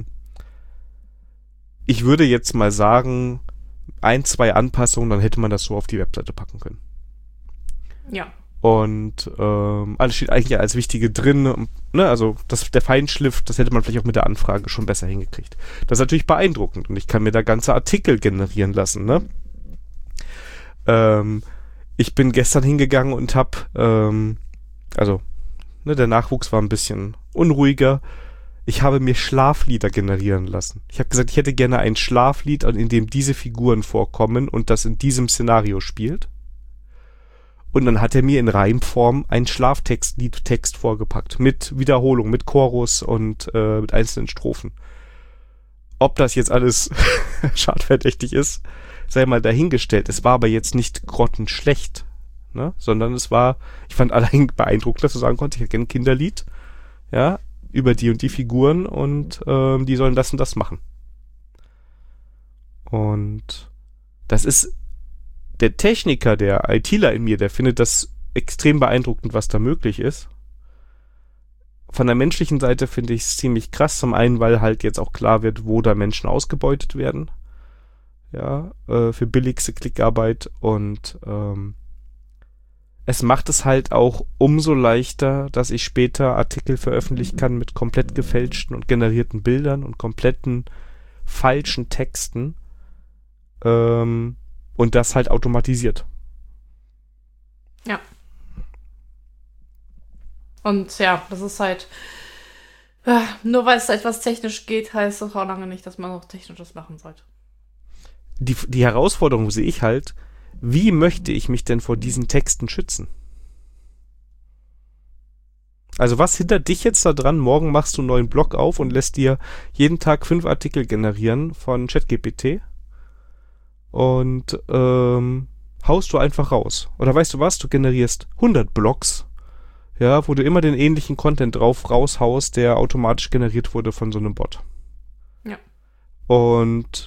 ich würde jetzt mal sagen, 1, 2 Anpassungen, dann hätte man das so auf die Webseite packen können. Ja. Und alles steht eigentlich als Wichtige drin. Ne? Also der Feinschliff, das hätte man vielleicht auch mit der Anfrage schon besser hingekriegt. Das ist natürlich beeindruckend und ich kann mir da ganze Artikel generieren lassen. Ne? Ich bin gestern hingegangen und habe, der Nachwuchs war ein bisschen unruhiger. Ich habe mir Schlaflieder generieren lassen. Ich habe gesagt, ich hätte gerne ein Schlaflied, in dem diese Figuren vorkommen und das in diesem Szenario spielt. Und dann hat er mir in Reimform einen Schlaftextlied-Text vorgepackt. Mit Wiederholung, mit Chorus und mit einzelnen Strophen. Ob das jetzt alles schadverdächtig ist, sei mal dahingestellt. Es war aber jetzt nicht grottenschlecht, ne? Sondern ich fand allein beeindruckend, dass du sagen konntest, ich hätte gerne ein Kinderlied, ja, über die und die Figuren und die sollen das und das machen. Und das ist der Techniker, der ITler in mir, der findet das extrem beeindruckend, was da möglich ist. Von der menschlichen Seite finde ich es ziemlich krass. Zum einen, weil halt jetzt auch klar wird, wo da Menschen ausgebeutet werden. Ja, für billigste Klickarbeit. Und es macht es halt auch umso leichter, dass ich später Artikel veröffentlichen kann mit komplett gefälschten und generierten Bildern und kompletten falschen Texten. Und das halt automatisiert. Ja. Und ja, das ist halt, nur weil es etwas technisch geht, heißt das auch lange nicht, dass man auch Technisches machen sollte. Die Herausforderung sehe ich halt, wie möchte ich mich denn vor diesen Texten schützen? Also was hindert dich jetzt da dran, morgen machst du einen neuen Blog auf und lässt dir jeden Tag 5 Artikel generieren von ChatGPT? Und haust du einfach raus. Oder weißt du was? Du generierst 100 Blogs, Ja, wo du immer den ähnlichen Content drauf raushaust, der automatisch generiert wurde von so einem Bot. Ja. Und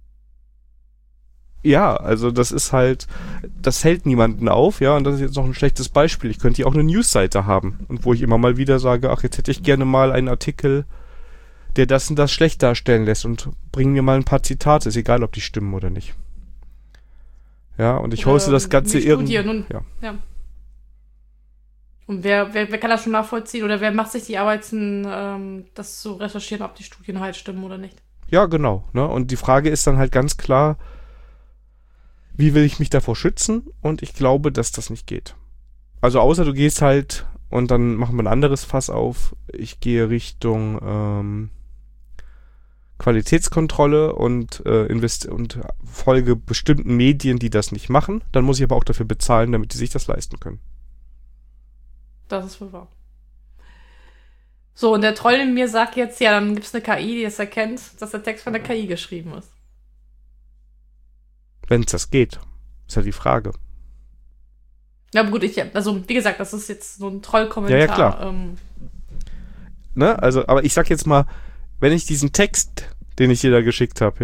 ja, also das ist halt, das hält niemanden auf, ja, und das ist jetzt noch ein schlechtes Beispiel. Ich könnte hier auch eine Newsseite haben und wo ich immer mal wieder sage, ach, jetzt hätte ich gerne mal einen Artikel, der das und das schlecht darstellen lässt und bring mir mal ein paar Zitate, ist egal, ob die stimmen oder nicht. Ja, und ich hoste das Ganze irgendwie. Ja. Und wer kann das schon nachvollziehen oder wer macht sich die Arbeit, das zu recherchieren, ob die Studien halt stimmen oder nicht? Ja, genau. Ne? Und die Frage ist dann halt ganz klar, wie will ich mich davor schützen? Und ich glaube, dass das nicht geht. Also außer du gehst halt und dann machen wir ein anderes Fass auf. Ich gehe Richtung Qualitätskontrolle und folge bestimmten Medien, die das nicht machen. Dann muss ich aber auch dafür bezahlen, damit die sich das leisten können. Das ist wohl wahr. So, und der Troll in mir sagt jetzt, ja, dann gibt es eine KI, die es erkennt, dass der Text von der KI geschrieben ist. Wenn es das geht. Ist ja die Frage. Ja, aber gut, also wie gesagt, das ist jetzt so ein Trollkommentar. Ja, klar. Ne? Also, aber ich sag jetzt mal, wenn ich diesen Text, den ich dir da geschickt habe,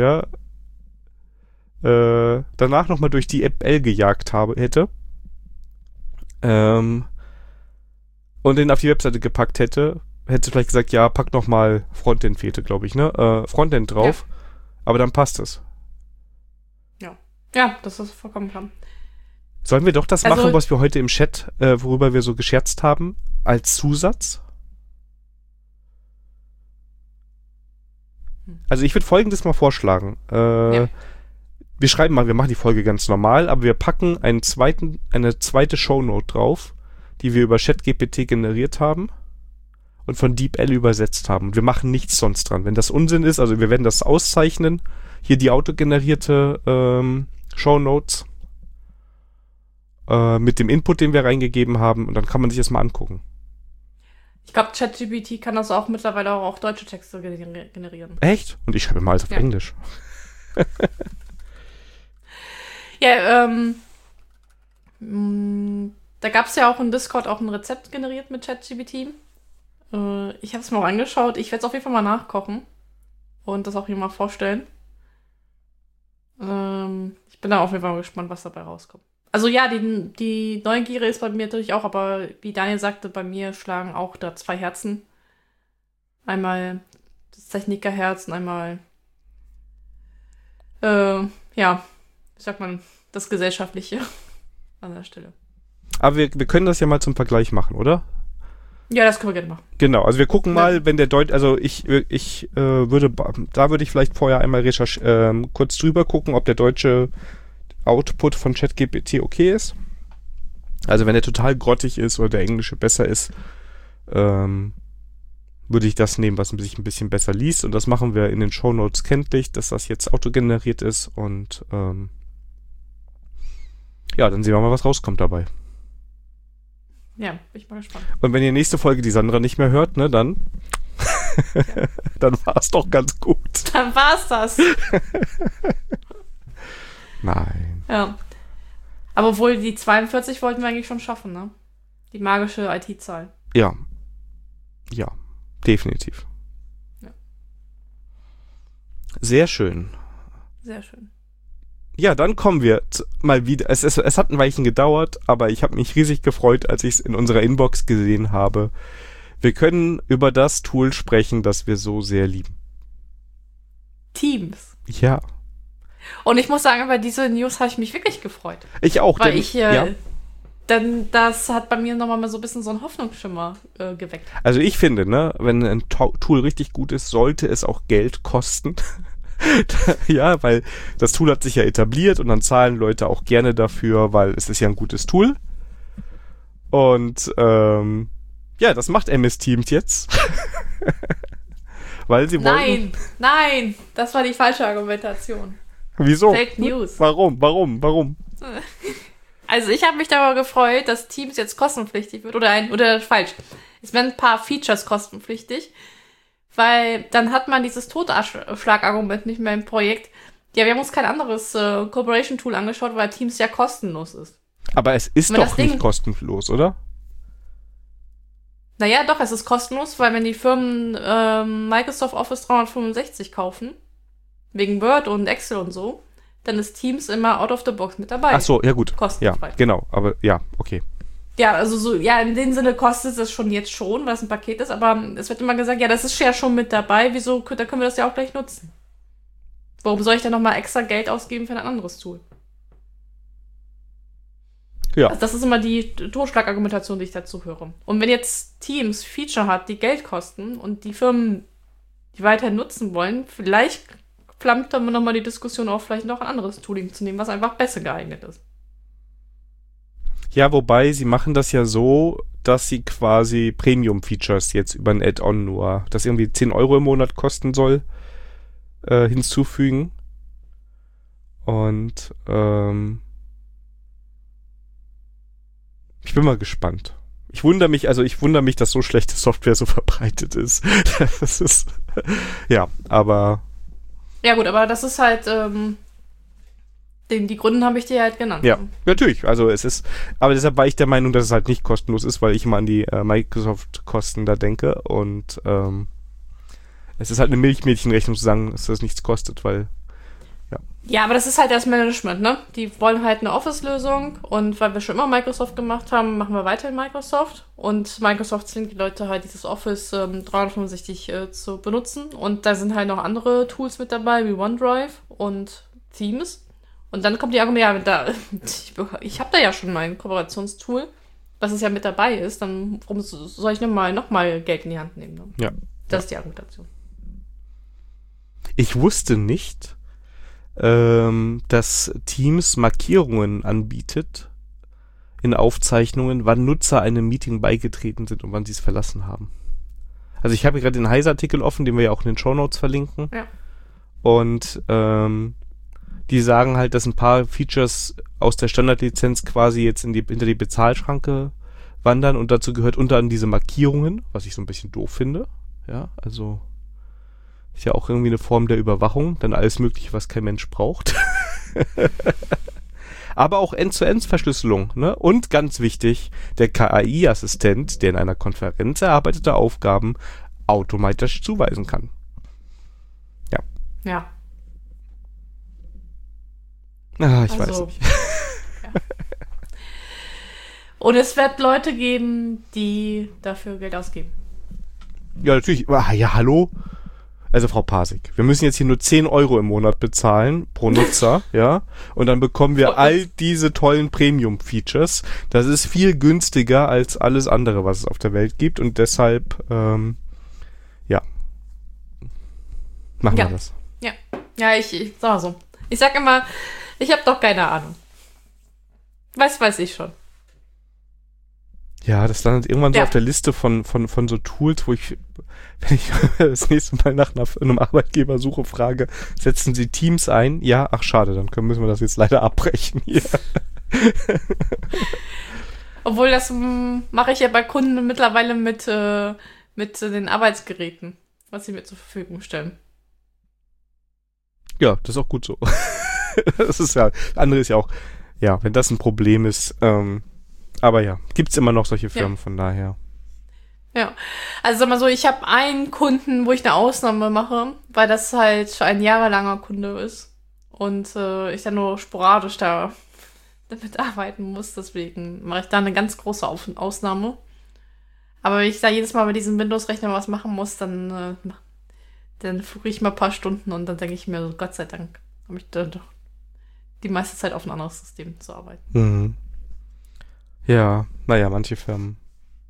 ja, danach nochmal durch die App L gejagt hätte, und den auf die Webseite gepackt hätte vielleicht gesagt, ja, pack nochmal Frontend fehlte, glaube ich, ne? Frontend drauf, ja. Aber dann passt es. Ja, das ist vollkommen klar. Sollen wir doch das machen, was wir heute im Chat, worüber wir so gescherzt haben, als Zusatz? Also ich würde Folgendes mal vorschlagen. Wir schreiben mal, wir machen die Folge ganz normal, aber wir packen eine zweite Shownote drauf, die wir über ChatGPT generiert haben und von DeepL übersetzt haben. Wir machen nichts sonst dran. Wenn das Unsinn ist, also wir werden das auszeichnen, hier die autogenerierte Shownotes mit dem Input, den wir reingegeben haben, und dann kann man sich das mal angucken. Ich glaube, ChatGPT kann das auch mittlerweile auch deutsche Texte generieren. Echt? Und ich schreibe mal alles auf Englisch. Ja, da gab es ja auch in Discord auch ein Rezept generiert mit ChatGPT. Ich habe es mir auch angeschaut. Ich werde es auf jeden Fall mal nachkochen und das auch hier mal vorstellen. Ich bin da auf jeden Fall mal gespannt, was dabei rauskommt. Also ja, die Neugierde ist bei mir natürlich auch, aber wie Daniel sagte, bei mir schlagen auch da 2 Herzen. Einmal das Technikerherz und einmal wie sagt man, das Gesellschaftliche an der Stelle. Aber wir können das ja mal zum Vergleich machen, oder? Ja, das können wir gerne machen. Genau, also wir gucken mal, wenn der also ich würde ich vielleicht vorher einmal kurz drüber gucken, ob der deutsche Output von ChatGPT okay ist. Also wenn der total grottig ist oder der englische besser ist, würde ich das nehmen, was sich ein bisschen besser liest, und das machen wir in den Shownotes kenntlich, dass das jetzt autogeneriert ist, und ja, dann sehen wir mal, was rauskommt dabei. Ja, bin ich mal gespannt. Und wenn ihr nächste Folge die Sandra nicht mehr hört, ne, dann dann war es doch ganz gut. Dann war's das. Nein. Ja. Aber obwohl die 42 wollten wir eigentlich schon schaffen, ne? Die magische IT-Zahl. Ja. Ja, definitiv. Ja. Sehr schön. Sehr schön. Ja, dann kommen wir mal wieder. Es hat ein Weilchen gedauert, aber ich habe mich riesig gefreut, als ich es in unserer Inbox gesehen habe. Wir können über das Tool sprechen, das wir so sehr lieben. Teams. Ja. Und ich muss sagen, über diese News habe ich mich wirklich gefreut. Ich auch. Weil denn das hat bei mir nochmal so ein bisschen so einen Hoffnungsschimmer geweckt. Also ich finde, ne, wenn ein Tool richtig gut ist, sollte es auch Geld kosten. Ja, weil das Tool hat sich ja etabliert und dann zahlen Leute auch gerne dafür, weil es ist ja ein gutes Tool. Und ja, das macht MS Teams jetzt. Weil sie wollen. Nein, das war die falsche Argumentation. Wieso? Fake News. Warum? Also ich habe mich darüber gefreut, dass Teams jetzt kostenpflichtig wird. Oder falsch. Es werden ein paar Features kostenpflichtig. Weil dann hat man dieses Totschlagargument nicht mehr im Projekt. Ja, wir haben uns kein anderes Corporation-Tool angeschaut, weil Teams ja kostenlos ist. Aber es ist doch nicht kostenlos, oder? Naja, doch, es ist kostenlos, weil wenn die Firmen Microsoft Office 365 kaufen, wegen Word und Excel und so, dann ist Teams immer out of the box mit dabei. Ach so, ja gut. Kostenfrei. Ja, genau, aber ja, okay. Ja, also so, ja, in dem Sinne kostet es schon jetzt schon, weil es ein Paket ist, aber es wird immer gesagt, ja, das ist ja schon mit dabei, wieso, da können wir das ja auch gleich nutzen. Warum soll ich denn nochmal extra Geld ausgeben für ein anderes Tool? Ja. Also das ist immer die Totschlagargumentation, die ich dazu höre. Und wenn jetzt Teams Feature hat, die Geld kosten und die Firmen die weiterhin nutzen wollen, vielleicht flammt dann nochmal die Diskussion auf, vielleicht noch ein anderes Tooling zu nehmen, was einfach besser geeignet ist. Ja, wobei, sie machen das ja so, dass sie quasi Premium-Features jetzt über ein Add-on nur, das irgendwie 10 Euro im Monat kosten soll, hinzufügen. Und ich bin mal gespannt. Ich wundere mich, dass so schlechte Software so verbreitet ist. Das ist, ja, aber... Ja gut, aber das ist halt, die Gründe habe ich dir halt genannt. Ja, natürlich. Also es ist, aber deshalb war ich der Meinung, dass es halt nicht kostenlos ist, weil ich immer an die Microsoft-Kosten da denke und es ist halt eine Milchmädchenrechnung zu sagen, dass das nichts kostet, weil ja, aber das ist halt das Management, ne? Die wollen halt eine Office-Lösung und weil wir schon immer Microsoft gemacht haben, machen wir weiter in Microsoft und Microsoft zwingt die Leute halt dieses Office 365 zu benutzen und da sind halt noch andere Tools mit dabei, wie OneDrive und Teams und dann kommt die Argumente, ja, ich habe da ja schon mein Kooperationstool, was es ja mit dabei ist, dann warum soll ich noch mal Geld in die Hand nehmen? Ne? Ja. Das ist die Argumentation. Ich wusste nicht, dass Teams Markierungen anbietet in Aufzeichnungen, wann Nutzer einem Meeting beigetreten sind und wann sie es verlassen haben. Also ich habe gerade den Heise-Artikel offen, den wir ja auch in den Shownotes verlinken. Ja. Und die sagen halt, dass ein paar Features aus der Standardlizenz quasi jetzt hinter die Bezahlschranke wandern und dazu gehört unter anderem diese Markierungen, was ich so ein bisschen doof finde. Ja, also ist ja auch irgendwie eine Form der Überwachung, dann alles Mögliche, was kein Mensch braucht. Aber auch End-zu-End-Verschlüsselung, ne? Und ganz wichtig, der KI-Assistent, der in einer Konferenz erarbeitete Aufgaben automatisch zuweisen kann. Ja. Ja. Ich weiß nicht. Ja. Und es wird Leute geben, die dafür Geld ausgeben. Ja, natürlich. Ja, hallo? Also Frau Pasik, wir müssen jetzt hier nur 10 Euro im Monat bezahlen pro Nutzer, ja, und dann bekommen wir all diese tollen Premium-Features. Das ist viel günstiger als alles andere, was es auf der Welt gibt und deshalb, ja, machen wir das. Ja, ja, ich sag mal so. Ich sag immer, ich habe doch keine Ahnung. Weiß ich schon. Ja, das landet irgendwann so auf der Liste von so Tools, wo ich, wenn ich das nächste Mal nach einem Arbeitgeber suche, frage, setzen Sie Teams ein? Ja, ach schade, dann müssen wir das jetzt leider abbrechen hier. Obwohl, das mache ich ja bei Kunden mittlerweile mit den Arbeitsgeräten, was sie mir zur Verfügung stellen. Ja, das ist auch gut so. Das ist ja, andere ist ja auch, ja, wenn das ein Problem ist, aber ja, gibt's immer noch solche Firmen, von daher. Ja, also sag mal so, ich habe einen Kunden, wo ich eine Ausnahme mache, weil das halt ein jahrelanger Kunde ist und ich dann nur sporadisch damit arbeiten muss, deswegen mache ich da eine ganz große Ausnahme. Aber wenn ich da jedes Mal mit diesem Windows-Rechner was machen muss, dann fluche ich mal ein paar Stunden und dann denke ich mir, Gott sei Dank habe ich dann doch die meiste Zeit auf ein anderes System zu arbeiten. Mhm. Ja, naja, manche Firmen.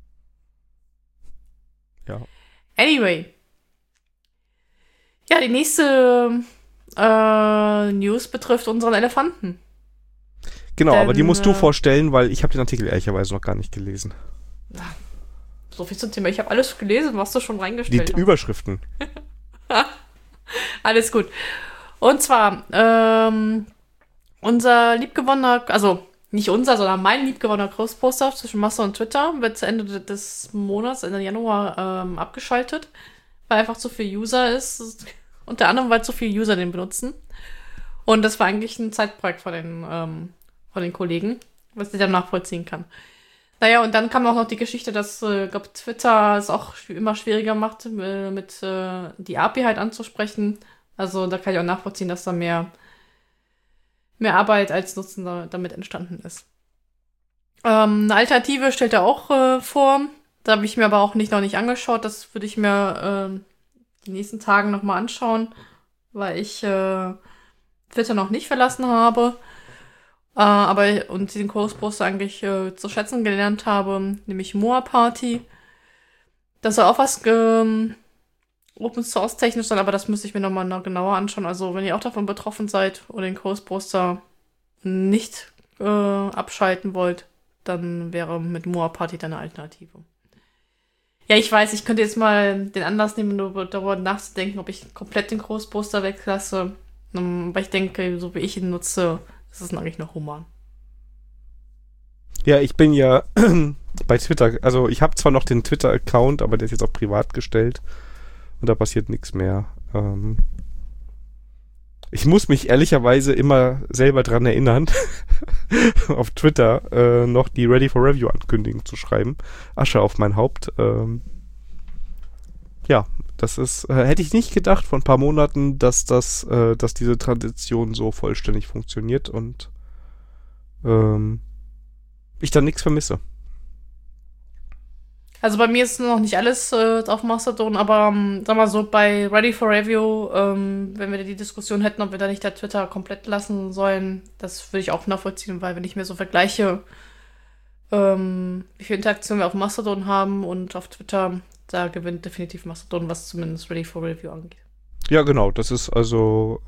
Ja. Anyway. Ja, die nächste News betrifft unseren Elefanten. Genau, aber die musst du vorstellen, weil ich habe den Artikel ehrlicherweise noch gar nicht gelesen. So viel zum Thema. Ich habe alles gelesen, was du schon reingestellt hast. Die Überschriften. Alles gut. Und zwar, unser liebgewonnener, also nicht unser, sondern mein liebgewonnener Großposter zwischen Mastodon und Twitter wird zu Ende des Monats, Ende Januar, abgeschaltet, weil einfach zu viel User ist. Unter anderem, weil zu viele User den benutzen. Und das war eigentlich ein Zeitprojekt von den Kollegen, was ich dann nachvollziehen kann. Naja, und dann kam auch noch die Geschichte, dass, glaub, Twitter es auch immer schwieriger macht, mit die API halt anzusprechen. Also da kann ich auch nachvollziehen, dass da mehr Arbeit als Nutzen damit entstanden ist. Eine Alternative stellt er auch vor. Da habe ich mir aber auch noch nicht angeschaut. Das würde ich mir die nächsten Tagen nochmal anschauen, weil ich Twitter noch nicht verlassen habe. Und den Kursposter eigentlich zu schätzen gelernt habe, nämlich Moa Party. Das soll auch was Open Source technisch sein, aber das müsste ich mir nochmal genauer anschauen. Also wenn ihr auch davon betroffen seid oder den Kursposter nicht abschalten wollt, dann wäre mit Moa Party deine Alternative. Ja, ich weiß, ich könnte jetzt mal den Anlass nehmen, nur darüber nachzudenken, ob ich komplett den Kursposter weglasse. Aber ich denke, so wie ich ihn nutze, ist es eigentlich noch human. Ja, ich bin ja bei Twitter, also ich habe zwar noch den Twitter-Account, aber der ist jetzt auch privat gestellt und da passiert nichts mehr. Ich muss mich ehrlicherweise immer selber dran erinnern, auf Twitter noch die Ready for Review Ankündigung zu schreiben. Asche auf mein Haupt. Ja, das ist, hätte ich nicht gedacht vor ein paar Monaten, dass diese Transition so vollständig funktioniert und ich dann nichts vermisse. Also bei mir ist noch nicht alles auf Mastodon, aber sag mal so, bei Ready for Review, wenn wir die Diskussion hätten, ob wir da nicht der Twitter komplett lassen sollen, das würde ich auch nachvollziehen, weil wenn ich mir so vergleiche, wie viel Interaktion wir auf Mastodon haben und auf Twitter, da gewinnt definitiv Mastodon, was zumindest Ready for Review angeht. Ja, genau, das ist also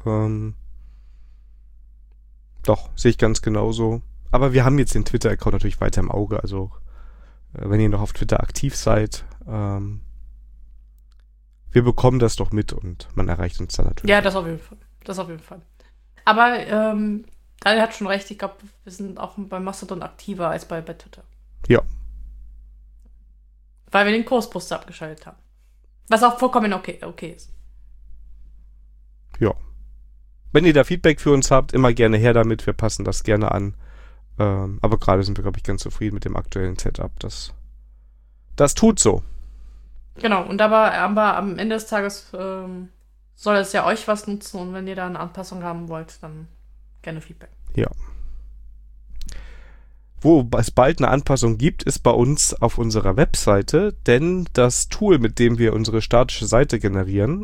doch, sehe ich ganz genauso. Aber wir haben jetzt den Twitter-Account natürlich weiter im Auge, also wenn ihr noch auf Twitter aktiv seid, wir bekommen das doch mit und man erreicht uns dann natürlich. Ja, das auf jeden Fall. Das auf jeden Fall. Aber Daniel hat schon recht, ich glaube, wir sind auch bei Mastodon aktiver als bei Twitter. Ja. Weil wir den Kursposter abgeschaltet haben. Was auch vollkommen okay ist. Ja. Wenn ihr da Feedback für uns habt, immer gerne her damit, wir passen das gerne an. Aber gerade sind wir, glaube ich, ganz zufrieden mit dem aktuellen Setup. Das tut so. Genau, und aber am Ende des Tages soll es ja euch was nutzen und wenn ihr da eine Anpassung haben wollt, dann gerne Feedback. Ja. Wo es bald eine Anpassung gibt, ist bei uns auf unserer Webseite, denn das Tool, mit dem wir unsere statische Seite generieren,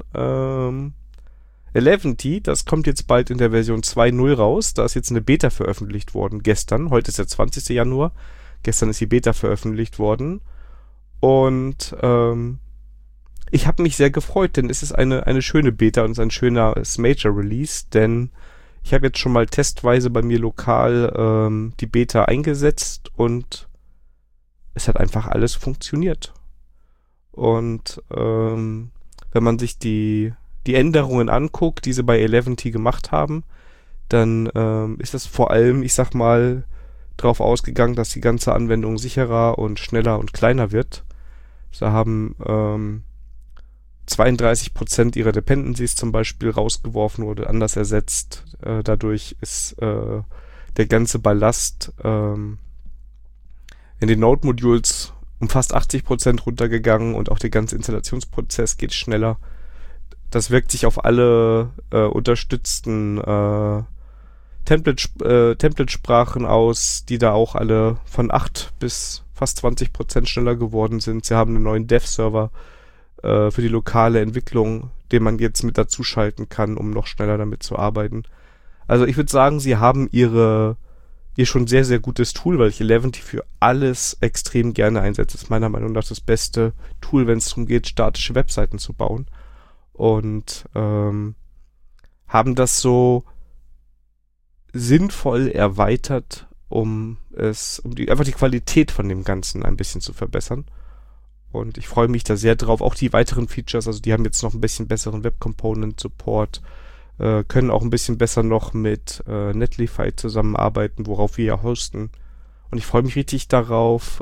11T, das kommt jetzt bald in der Version 2.0 raus. Da ist jetzt eine Beta veröffentlicht worden gestern. Heute ist der 20. Januar. Gestern ist die Beta veröffentlicht worden. Und ich habe mich sehr gefreut, denn es ist eine schöne Beta und es ist ein schöner Major Release, denn ich habe jetzt schon mal testweise bei mir lokal die Beta eingesetzt und es hat einfach alles funktioniert. Und wenn man sich die Änderungen anguckt, die sie bei 11T gemacht haben, dann ist das vor allem, ich sag mal, drauf ausgegangen, dass die ganze Anwendung sicherer und schneller und kleiner wird. Sie haben 32% ihrer Dependencies zum Beispiel rausgeworfen oder anders ersetzt. Dadurch ist der ganze Ballast in den Node-Modules um fast 80% runtergegangen und auch der ganze Installationsprozess geht schneller. Das wirkt sich auf alle unterstützten Template-Sprachen aus, die da auch alle von 8 bis fast 20% schneller geworden sind. Sie haben einen neuen Dev-Server für die lokale Entwicklung, den man jetzt mit dazu schalten kann, um noch schneller damit zu arbeiten. Also ich würde sagen, sie haben ihr schon sehr, sehr gutes Tool, weil ich 11T für alles extrem gerne einsetze. Das ist meiner Meinung nach das beste Tool, wenn es darum geht, statische Webseiten zu bauen. Und haben das so sinnvoll erweitert, um einfach die Qualität von dem Ganzen ein bisschen zu verbessern. Und ich freue mich da sehr drauf. Auch die weiteren Features, also die haben jetzt noch ein bisschen besseren Web Component Support, können auch ein bisschen besser noch mit Netlify zusammenarbeiten, worauf wir ja hosten. Und ich freue mich richtig darauf,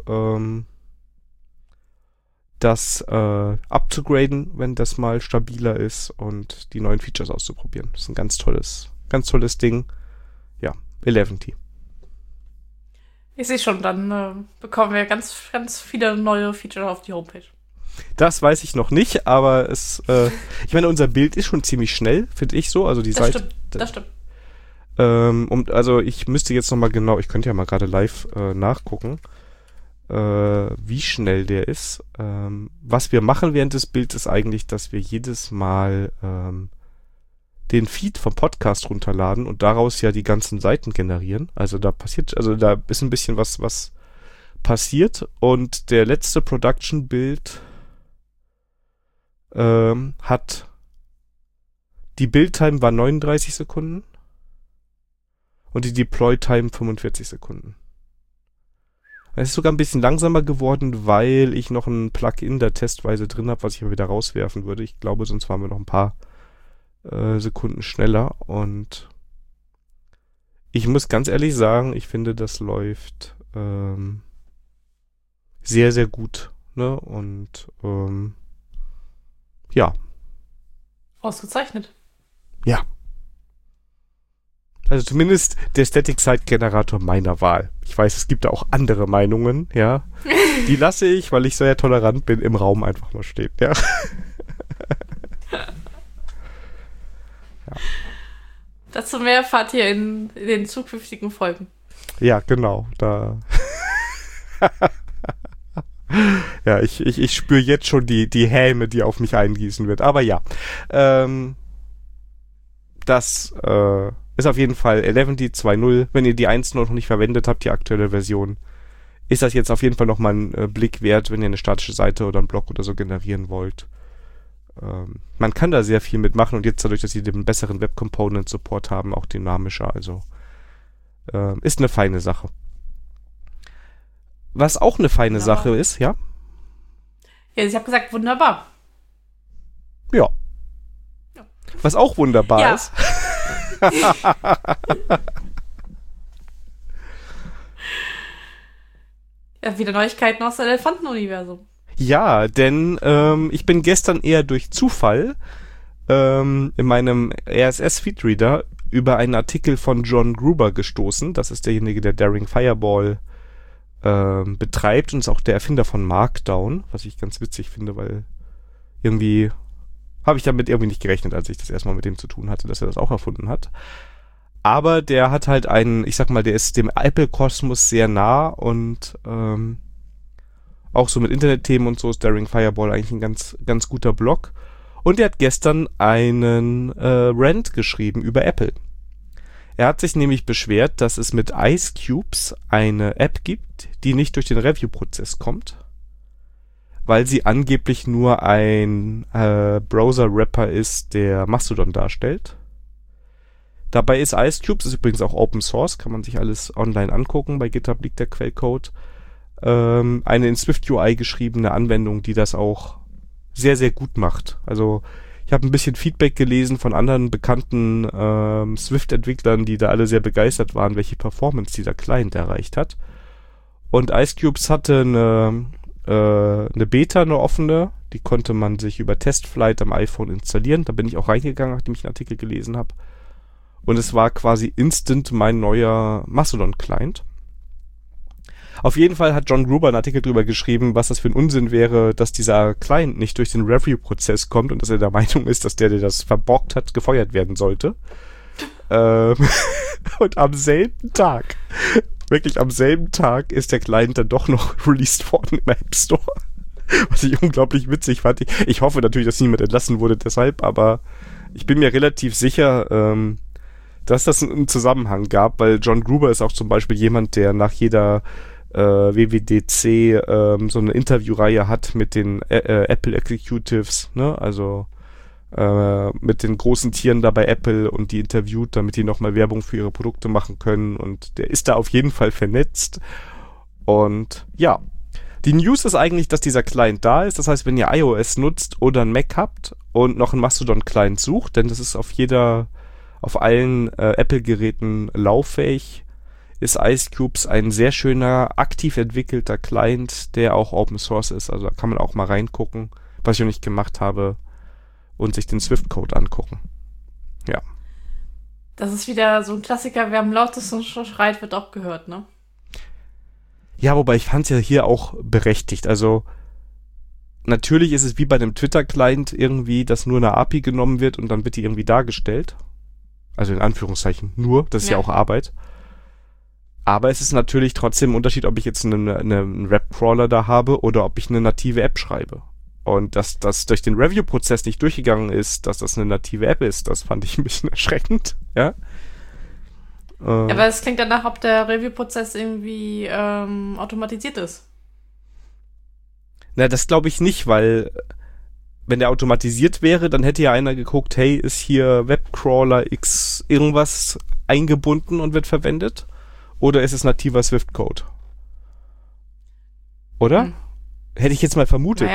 das abzugraden, wenn das mal stabiler ist und die neuen Features auszuprobieren. Das ist ein ganz tolles Ding. Ja, 11T. Ich sehe schon, dann bekommen wir ganz, ganz viele neue Features auf die Homepage. Das weiß ich noch nicht, aber ich meine, unser Bild ist schon ziemlich schnell, finde ich so. Also die Seite. Das stimmt. Also ich müsste jetzt nochmal genau, ich könnte ja mal gerade live nachgucken, wie schnell der ist. Was wir machen während des Bilds ist eigentlich, dass wir jedes Mal den Feed vom Podcast runterladen und daraus ja die ganzen Seiten generieren. Also da ist ein bisschen was passiert und der letzte Production-Bild hat die Build-Time war 39 Sekunden und die Deploy-Time 45 Sekunden. Es ist sogar ein bisschen langsamer geworden, weil ich noch ein Plugin da testweise drin habe, was ich aber wieder rauswerfen würde. Ich glaube, sonst waren wir noch ein paar Sekunden schneller und ich muss ganz ehrlich sagen, ich finde, das läuft sehr, sehr gut. Ne? Und ja. Ausgezeichnet. Ja. Also zumindest der Static-Site-Generator meiner Wahl. Ich weiß, es gibt da auch andere Meinungen, ja. Die lasse ich, weil ich sehr tolerant bin, im Raum einfach mal stehen, ja. Ja. Dazu mehr erfahrt ihr in den zukünftigen Folgen. Ja, genau. Da. Ja, ich spüre jetzt schon die Häme, die auf mich eingießen wird. Aber ja. Das ist auf jeden Fall 11D 2.0. Wenn ihr die 1.0 noch nicht verwendet habt, die aktuelle Version, ist das jetzt auf jeden Fall nochmal ein Blick wert, wenn ihr eine statische Seite oder einen Blog oder so generieren wollt. Man kann da sehr viel mitmachen und jetzt dadurch, dass sie den besseren Web Component Support haben, auch dynamischer. Also ist eine feine Sache. Was auch eine feine Sache ist, ja? Ja, ich habe gesagt, wunderbar. Ja. Was auch wunderbar ist. Ja, wieder Neuigkeiten aus dem Elefantenuniversum. Ja, denn ich bin gestern eher durch Zufall in meinem RSS-Feedreader über einen Artikel von John Gruber gestoßen. Das ist derjenige, der Daring Fireball betreibt und ist auch der Erfinder von Markdown, was ich ganz witzig finde, weil irgendwie habe ich damit irgendwie nicht gerechnet, als ich das erstmal mit dem zu tun hatte, dass er das auch erfunden hat. Aber der hat halt ich sag mal, der ist dem Apple-Kosmos sehr nah und auch so mit Internetthemen und so ist Daring Fireball eigentlich ein ganz, ganz guter Blog. Und er hat gestern einen Rant geschrieben über Apple. Er hat sich nämlich beschwert, dass es mit Ice Cubes eine App gibt, die nicht durch den Review-Prozess kommt, weil sie angeblich nur ein Browser-Wrapper ist, der Mastodon darstellt. Dabei ist Ice Cubes, ist übrigens auch Open Source, kann man sich alles online angucken, bei GitHub liegt der Quellcode, eine in Swift UI geschriebene Anwendung, die das auch sehr, sehr gut macht. Also ich habe ein bisschen Feedback gelesen von anderen bekannten Swift-Entwicklern, die da alle sehr begeistert waren, welche Performance dieser Client erreicht hat. Und Ice Cubes hatte eine Beta, eine offene, die konnte man sich über Testflight am iPhone installieren. Da bin ich auch reingegangen, nachdem ich einen Artikel gelesen habe. Und es war quasi instant mein neuer Mastodon-Client. Auf jeden Fall hat John Gruber einen Artikel drüber geschrieben, was das für ein Unsinn wäre, dass dieser Client nicht durch den Review-Prozess kommt und dass er der Meinung ist, dass der das verborgt hat, gefeuert werden sollte. Und am selben Tag, wirklich am selben Tag, ist der Client dann doch noch released worden im App Store. Was ich unglaublich witzig fand. Ich hoffe natürlich, dass niemand entlassen wurde deshalb, aber ich bin mir relativ sicher, dass das einen Zusammenhang gab, weil John Gruber ist auch zum Beispiel jemand, der nach jeder WWDC so eine Interviewreihe hat mit den Apple Executives, ne? Also mit den großen Tieren da bei Apple und die interviewt, damit die nochmal Werbung für ihre Produkte machen können und der ist da auf jeden Fall vernetzt und ja, die News ist eigentlich, dass dieser Client da ist, das heißt, wenn ihr iOS nutzt oder einen Mac habt und noch einen Mastodon-Client sucht, denn das ist auf allen Apple-Geräten lauffähig, ist Ice Cubes ein sehr schöner, aktiv entwickelter Client, der auch Open Source ist. Also da kann man auch mal reingucken, was ich noch nicht gemacht habe, und sich den Swift-Code angucken. Ja. Das ist wieder so ein Klassiker, wer am lautesten schreit, wird auch gehört, ne? Ja, wobei ich fand es ja hier auch berechtigt. Also natürlich ist es wie bei dem Twitter-Client irgendwie, dass nur eine API genommen wird und dann wird die irgendwie dargestellt. Also in Anführungszeichen nur, das ist ja auch Arbeit. Aber es ist natürlich trotzdem ein Unterschied, ob ich jetzt einen Webcrawler da habe oder ob ich eine native App schreibe. Und dass das durch den Review-Prozess nicht durchgegangen ist, dass das eine native App ist, das fand ich ein bisschen erschreckend, ja. Aber es klingt danach, ob der Review-Prozess irgendwie automatisiert ist. Na, das glaube ich nicht, weil wenn der automatisiert wäre, dann hätte ja einer geguckt, hey, ist hier Webcrawler X irgendwas eingebunden und wird verwendet? Oder ist es nativer Swift-Code? Oder? Hätte ich jetzt mal vermutet.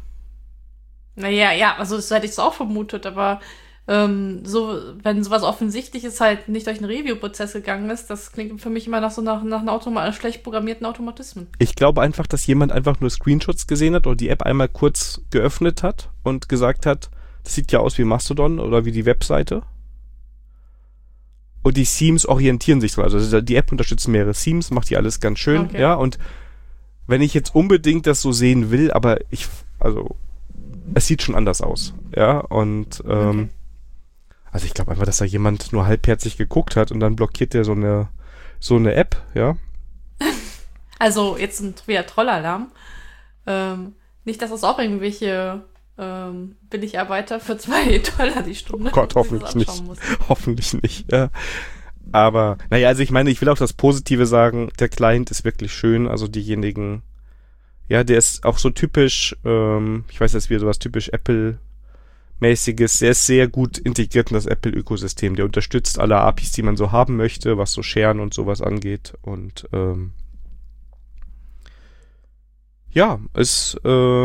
Naja, also das hätte ich es auch vermutet, aber wenn sowas Offensichtliches halt nicht durch einen Review-Prozess gegangen ist, das klingt für mich immer nach einem schlecht programmierten Automatismen. Ich glaube einfach, dass jemand einfach nur Screenshots gesehen hat oder die App einmal kurz geöffnet hat und gesagt hat, das sieht ja aus wie Mastodon oder wie die Webseite. Und die Themes orientieren sich dran. Also die App unterstützt mehrere Themes, macht die alles ganz schön, okay. Ja. Und wenn ich jetzt unbedingt das so sehen will, aber es sieht schon anders aus, ja. Und Okay. also ich glaube einfach, dass da jemand nur halbherzig geguckt hat und dann blockiert der so eine App, ja. Also jetzt wieder Trollalarm. Nicht, dass das auch irgendwelche Billigarbeiter für $2 die Stunde. Oh Gott, hoffentlich nicht. Hoffentlich nicht, ja. Aber, naja, also ich meine, ich will auch das Positive sagen, der Client ist wirklich schön, also diejenigen, ja, der ist auch so typisch, ich weiß jetzt wieder sowas typisch Apple-mäßiges, der ist sehr gut integriert in das Apple-Ökosystem, der unterstützt alle APIs, die man so haben möchte, was so Sharen und sowas angeht und, ja, ist,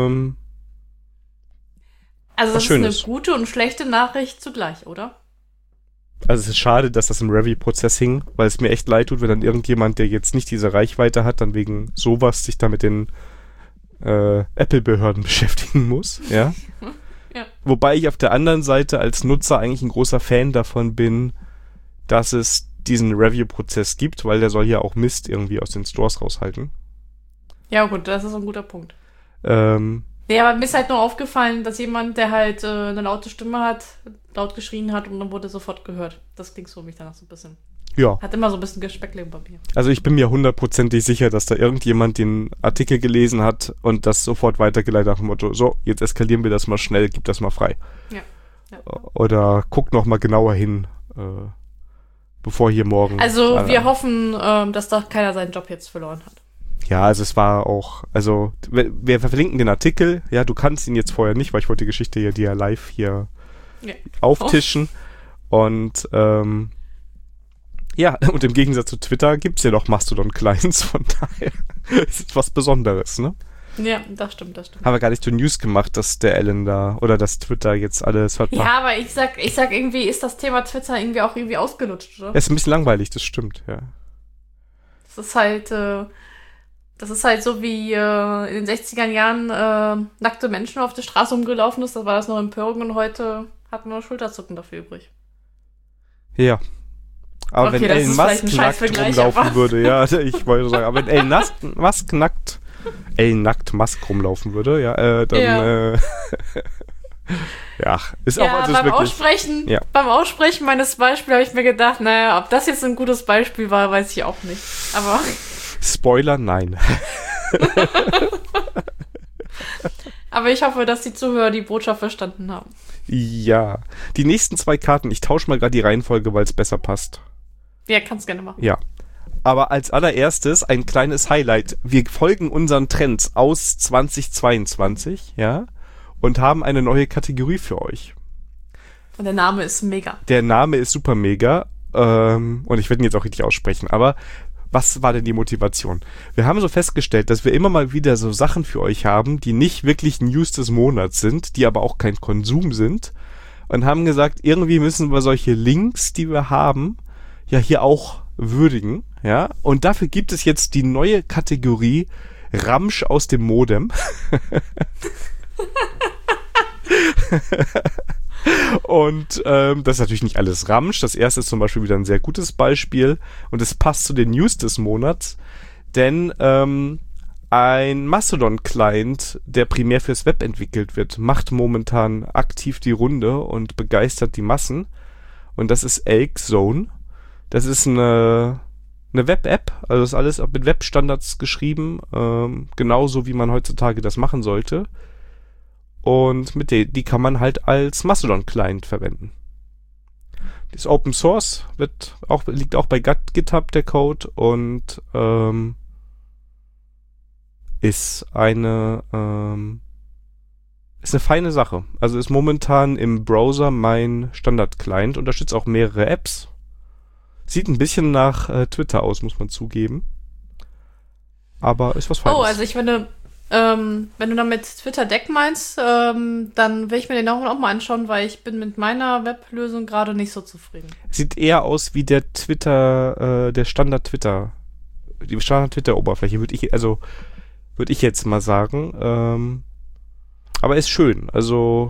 Also das Schönes. ist eine gute und schlechte Nachricht zugleich, oder? Also es ist schade, dass das im Review-Prozess hing, weil es mir echt leid tut, wenn dann irgendjemand, der jetzt nicht diese Reichweite hat, dann wegen sowas sich da mit den Apple-Behörden beschäftigen muss, ja. Ja. Wobei ich auf der anderen Seite als Nutzer eigentlich ein großer Fan davon bin, dass es diesen Review-Prozess gibt, weil der soll ja auch Mist irgendwie aus den Stores raushalten. Ja gut, das ist ein guter Punkt. Ja, aber mir ist halt nur aufgefallen, dass jemand, der halt eine laute Stimme hat, laut geschrien hat und dann wurde sofort gehört. Das klingt so für mich danach so ein bisschen. Ja. Hat immer so ein bisschen Gespeckle im Papier. Also ich bin mir 100%ig sicher, dass da irgendjemand den Artikel gelesen hat und das sofort weitergeleitet nach dem Motto, so, jetzt eskalieren wir das mal schnell, gib das mal frei. Ja. Oder guck noch mal genauer hin, bevor hier morgen... Also wir hoffen, dass da keiner seinen Job jetzt verloren hat. Ja, also es war auch, also wir verlinken den Artikel, ja, du kannst ihn jetzt vorher nicht, weil ich wollte die Geschichte ja dir live hier auftischen. Und ja, und im Gegensatz zu Twitter gibt's ja noch Mastodon-Clients, von daher ist es was Besonderes, ne? Ja, das stimmt. Haben wir gar nicht zur News gemacht, dass der Alan da, oder dass Twitter jetzt alles hat. Ja, aber ich sag irgendwie, ist das Thema Twitter irgendwie auch ausgelutscht, oder? Ja, ist ein bisschen langweilig, das stimmt, ja. Das ist halt so wie in den 60er Jahren nackte Menschen auf der Straße rumgelaufen ist. Das war das noch Empörung und heute hat man nur Schulterzucken dafür übrig. Ja. Aber Okay, wenn das Elon ist Musk vielleicht ein nackt Scheißvergleich, rumlaufen aber- würde, ja, ich wollte sagen, aber wenn Elon nackt Musk rumlaufen würde, ja, dann, ja, ist auch, Ja, also ist wirklich, beim Aussprechen meines Beispiels habe ich mir gedacht, naja, ob das jetzt ein gutes Beispiel war, weiß ich auch nicht. Aber Spoiler, nein. Aber ich hoffe, dass die Zuhörer die Botschaft verstanden haben. Ja. Die nächsten 2 Karten, ich tausche mal gerade die Reihenfolge, weil es besser passt. Ja, kannst gerne machen. Ja. Aber als allererstes ein kleines Highlight. Wir folgen unseren Trends aus 2022, ja, und haben eine neue Kategorie für euch. Und der Name ist mega. Der Name ist super mega, und ich werde ihn jetzt auch richtig aussprechen, aber was war denn die Motivation? Wir haben so festgestellt, dass wir immer mal wieder so Sachen für euch haben, die nicht wirklich News des Monats sind, die aber auch kein Konsum sind, und haben gesagt, irgendwie müssen wir solche Links, die wir haben, ja hier auch würdigen, ja, und dafür gibt es jetzt die neue Kategorie Ramsch aus dem Modem. Und das ist natürlich nicht alles Ramsch. Das erste ist zum Beispiel wieder ein sehr gutes Beispiel und es passt zu den News des Monats, Denn ein Mastodon-Client, der primär fürs Web entwickelt wird, macht momentan aktiv die Runde und begeistert die Massen. Und das ist Elk Zone. Das ist eine Web-App, also ist alles mit Web-Standards geschrieben, genauso wie man heutzutage das machen sollte. Und die kann man halt als Mastodon-Client verwenden. Die ist Open Source, liegt auch bei GitHub der Code und ist eine feine Sache. Also ist momentan im Browser mein Standard-Client, unterstützt auch mehrere Apps. Sieht ein bisschen nach Twitter aus, muss man zugeben. Aber ist was Feines. Oh, also ich finde, wenn du damit Twitter Deck meinst, dann will ich mir den auch mal anschauen, weil ich bin mit meiner Weblösung gerade nicht so zufrieden. Sieht eher aus wie der Standard-Twitter. Die Standard-Twitter-Oberfläche, würde ich jetzt mal sagen. Aber ist schön. Also,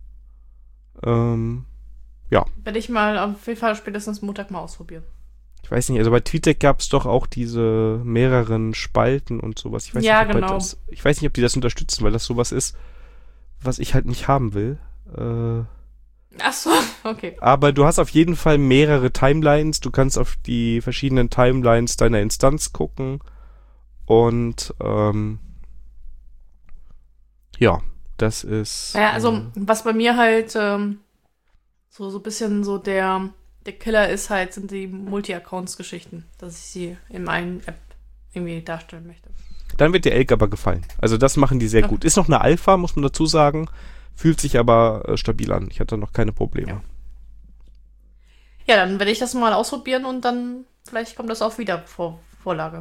ja. Werde ich mal auf jeden Fall spätestens Montag mal ausprobieren. Ich weiß nicht, also bei TweetDeck gab es doch auch diese mehreren Spalten und sowas. Ich weiß nicht, ob die das unterstützen, weil das sowas ist, was ich halt nicht haben will. Ach so, okay. Aber du hast auf jeden Fall mehrere Timelines. Du kannst auf die verschiedenen Timelines deiner Instanz gucken. Und ja, das ist... Ja, also was bei mir halt so ein bisschen so der Killer ist halt, sind die Multi-Accounts-Geschichten, dass ich sie in einen App irgendwie darstellen möchte. Dann wird dir Elk aber gefallen. Also das machen die sehr gut. Ist noch eine Alpha, muss man dazu sagen. Fühlt sich aber stabil an. Ich hatte noch keine Probleme. Ja, dann werde ich das mal ausprobieren und dann vielleicht kommt das auch wieder vor Vorlage.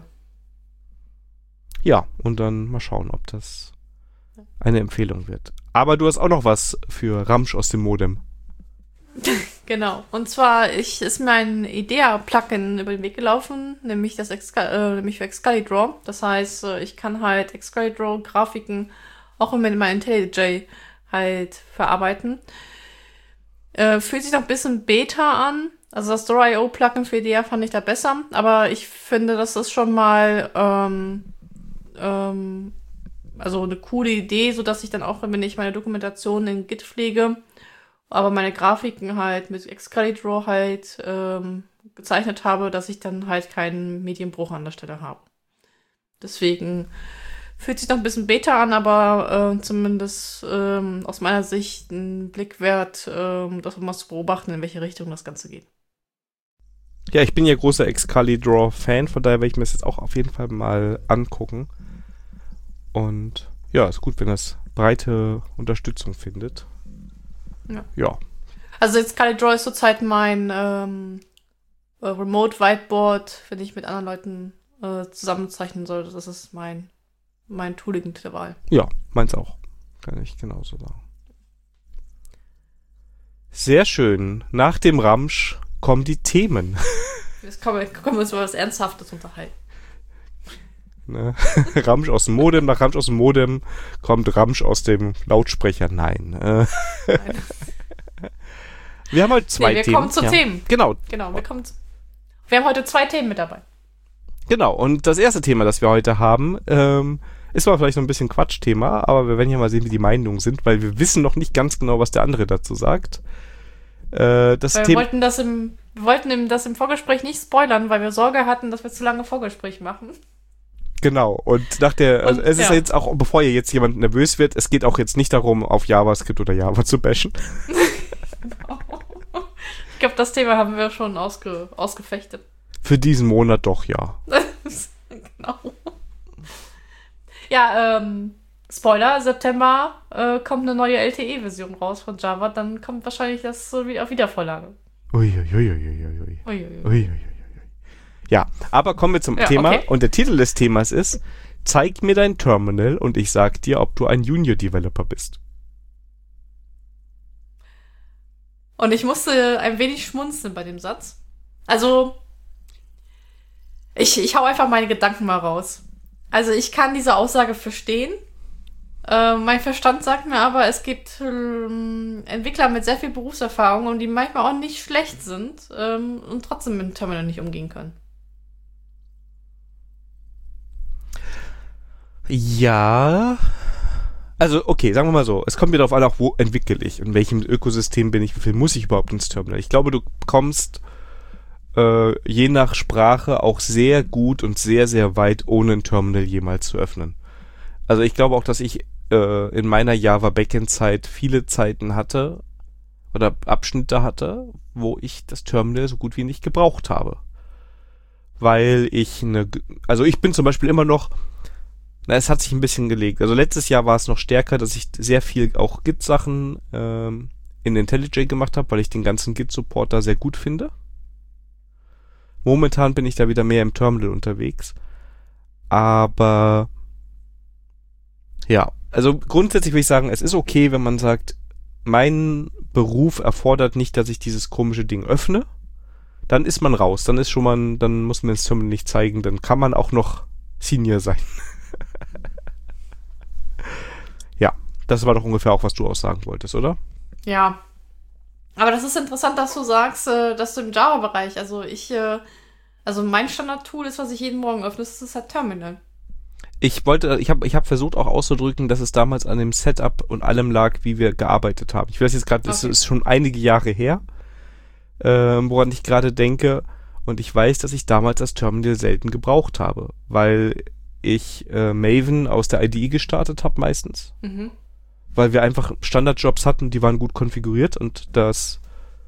Ja, und dann mal schauen, ob das eine Empfehlung wird. Aber du hast auch noch was für Ramsch aus dem Modem. Genau. Und zwar ist mir ein IDEA-Plugin über den Weg gelaufen, nämlich nämlich für Excalidraw. Das heißt, ich kann halt Excalidraw-Grafiken auch mit meinem IntelliJ halt verarbeiten. Fühlt sich noch ein bisschen Beta an. Also das Store.io-Plugin für IDEA fand ich da besser. Aber ich finde, das ist schon mal also eine coole Idee, sodass ich dann auch, wenn ich meine Dokumentation in Git pflege, aber meine Grafiken halt mit Excalidraw halt gezeichnet habe, dass ich dann halt keinen Medienbruch an der Stelle habe. Deswegen fühlt sich noch ein bisschen Beta an, aber zumindest aus meiner Sicht ein Blick wert, das mal zu beobachten, in welche Richtung das Ganze geht. Ja, ich bin ja großer Excalidraw-Fan, von daher werde ich mir das jetzt auch auf jeden Fall mal angucken. Und ja, ist gut, wenn das breite Unterstützung findet. Ja. Also Excalidraw ist zurzeit mein Remote Whiteboard, wenn ich mit anderen Leuten zusammenzeichnen soll. Das ist mein Tooling der Wahl. Ja, meins auch. Kann ich genauso sagen. Sehr schön. Nach dem Ramsch kommen die Themen. Jetzt können wir uns über was Ernsthaftes unterhalten. Ne? Ramsch aus dem Modem, nach Ramsch aus dem Modem kommt Ramsch aus dem Lautsprecher. Nein. Wir haben heute zwei Themen. Wir kommen zu Themen. Genau. Wir haben heute 2 Themen mit dabei. Genau, und das erste Thema, das wir heute haben, ist mal vielleicht noch ein bisschen Quatschthema, aber wir werden ja mal sehen, wie die Meinungen sind, weil wir wissen noch nicht ganz genau, was der andere dazu sagt. Wir wollten das im Vorgespräch nicht spoilern, weil wir Sorge hatten, dass wir zu lange Vorgespräch machen. Genau, und es ist jetzt auch, bevor hier jetzt jemand nervös wird, es geht auch jetzt nicht darum, auf JavaScript oder Java zu bashen. Genau. Ich glaube, das Thema haben wir schon ausgefechtet. Für diesen Monat doch, ja. Genau. Ja, Spoiler, September kommt eine neue LTE-Version raus von Java, dann kommt wahrscheinlich das so auf Wiedervorlage. Uiuiuiui. Ja, aber kommen wir zum Thema. Okay. Und der Titel des Themas ist: Zeig mir dein Terminal und ich sag dir, ob du ein Junior-Developer bist. Und ich musste ein wenig schmunzeln bei dem Satz. Also, ich hau einfach meine Gedanken mal raus. Also, ich kann diese Aussage verstehen. Mein Verstand sagt mir aber, es gibt Entwickler mit sehr viel Berufserfahrung und die manchmal auch nicht schlecht sind und trotzdem mit dem Terminal nicht umgehen können. Ja. Also, okay, sagen wir mal so. Es kommt mir darauf an, auch wo entwickle ich, in welchem Ökosystem bin ich, wie viel muss ich überhaupt ins Terminal. Ich glaube, du kommst je nach Sprache auch sehr gut und sehr, sehr weit, ohne ein Terminal jemals zu öffnen. Also ich glaube auch, dass ich in meiner Java Backend-Zeit viele Zeiten hatte oder Abschnitte hatte, wo ich das Terminal so gut wie nicht gebraucht habe. Weil also ich bin zum Beispiel immer noch, es hat sich ein bisschen gelegt. Also letztes Jahr war es noch stärker, dass ich sehr viel auch Git-Sachen in IntelliJ gemacht habe, weil ich den ganzen Git-Support da sehr gut finde. Momentan bin ich da wieder mehr im Terminal unterwegs. Aber ja, also grundsätzlich würde ich sagen, es ist okay, wenn man sagt, mein Beruf erfordert nicht, dass ich dieses komische Ding öffne. Dann ist man raus, dann muss man das Terminal nicht zeigen, dann kann man auch noch Senior sein. Ja, das war doch ungefähr auch, was du auch sagen wolltest, oder? Ja. Aber das ist interessant, dass du sagst, dass du im Java-Bereich, also mein Standard-Tool ist, was ich jeden Morgen öffne, das ist halt Terminal. Ich habe versucht auch auszudrücken, dass es damals an dem Setup und allem lag, wie wir gearbeitet haben. Ich weiß jetzt gerade, das ist schon einige Jahre her, woran ich gerade denke. Und ich weiß, dass ich damals das Terminal selten gebraucht habe, weil ich Maven aus der IDE gestartet habe meistens. Mhm. Weil wir einfach Standardjobs hatten, die waren gut konfiguriert und das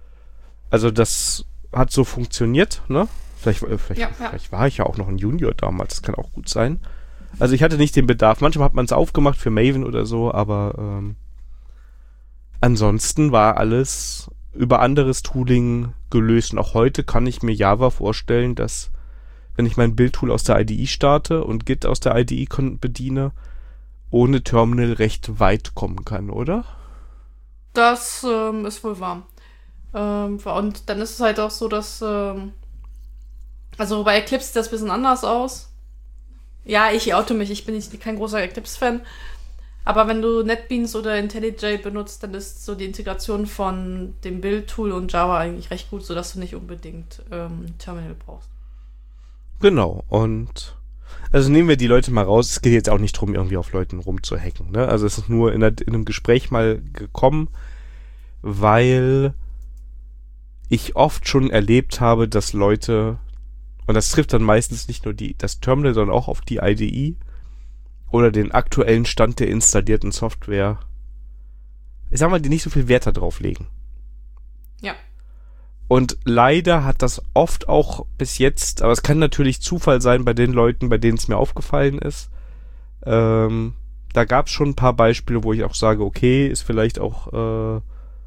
hat so funktioniert, ne? Vielleicht war ich ja auch noch ein Junior damals, das kann auch gut sein. Also ich hatte nicht den Bedarf. Manchmal hat man es aufgemacht für Maven oder so, aber ansonsten war alles über anderes Tooling gelöst. Und auch heute kann ich mir Java vorstellen, dass wenn ich mein Build-Tool aus der IDE starte und Git aus der IDE bediene, ohne Terminal recht weit kommen kann, oder? Das ist wohl wahr. Und dann ist es halt auch so, dass also bei Eclipse sieht das ein bisschen anders aus. Ja, ich oute mich, ich bin nicht kein großer Eclipse-Fan. Aber wenn du NetBeans oder IntelliJ benutzt, dann ist so die Integration von dem Build-Tool und Java eigentlich recht gut, sodass du nicht unbedingt Terminal brauchst. Genau, und also nehmen wir die Leute mal raus. Es geht jetzt auch nicht drum, irgendwie auf Leuten rumzuhacken, ne? Also es ist nur in einem Gespräch mal gekommen, weil ich oft schon erlebt habe, dass Leute, und das trifft dann meistens nicht nur das Terminal, sondern auch auf die IDE oder den aktuellen Stand der installierten Software, ich sag mal, die nicht so viel Wert da drauf legen. Ja. Und leider hat das oft auch bis jetzt, aber es kann natürlich Zufall sein bei den Leuten, bei denen es mir aufgefallen ist. Da gab es schon ein paar Beispiele, wo ich auch sage, okay, ist vielleicht auch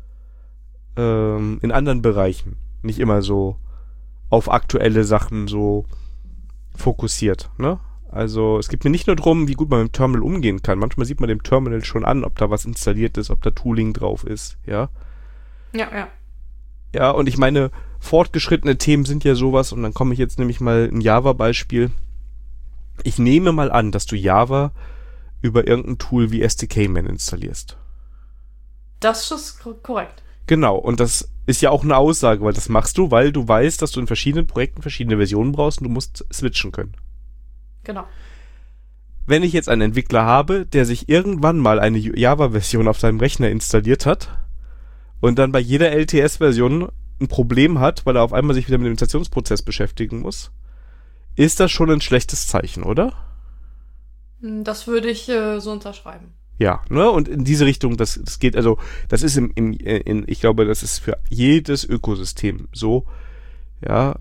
in anderen Bereichen nicht immer so auf aktuelle Sachen so fokussiert, ne? Also es geht mir nicht nur darum, wie gut man mit dem Terminal umgehen kann. Manchmal sieht man dem Terminal schon an, ob da was installiert ist, ob da Tooling drauf ist, ja. Ja. Ja, und ich meine, fortgeschrittene Themen sind ja sowas, und dann komme ich jetzt nämlich mal ein Java-Beispiel. Ich nehme mal an, dass du Java über irgendein Tool wie SDK-Man installierst. Das ist korrekt. Genau, und das ist ja auch eine Aussage, weil das machst du, weil du weißt, dass du in verschiedenen Projekten verschiedene Versionen brauchst und du musst switchen können. Genau. Wenn ich jetzt einen Entwickler habe, der sich irgendwann mal eine Java-Version auf seinem Rechner installiert hat und dann bei jeder LTS-Version ein Problem hat, weil er auf einmal sich wieder mit dem Installationsprozess beschäftigen muss, ist das schon ein schlechtes Zeichen, oder? Das würde ich so unterschreiben. Ja, ne? Und in diese Richtung, das geht, also das ist ich glaube, das ist für jedes Ökosystem so, ja,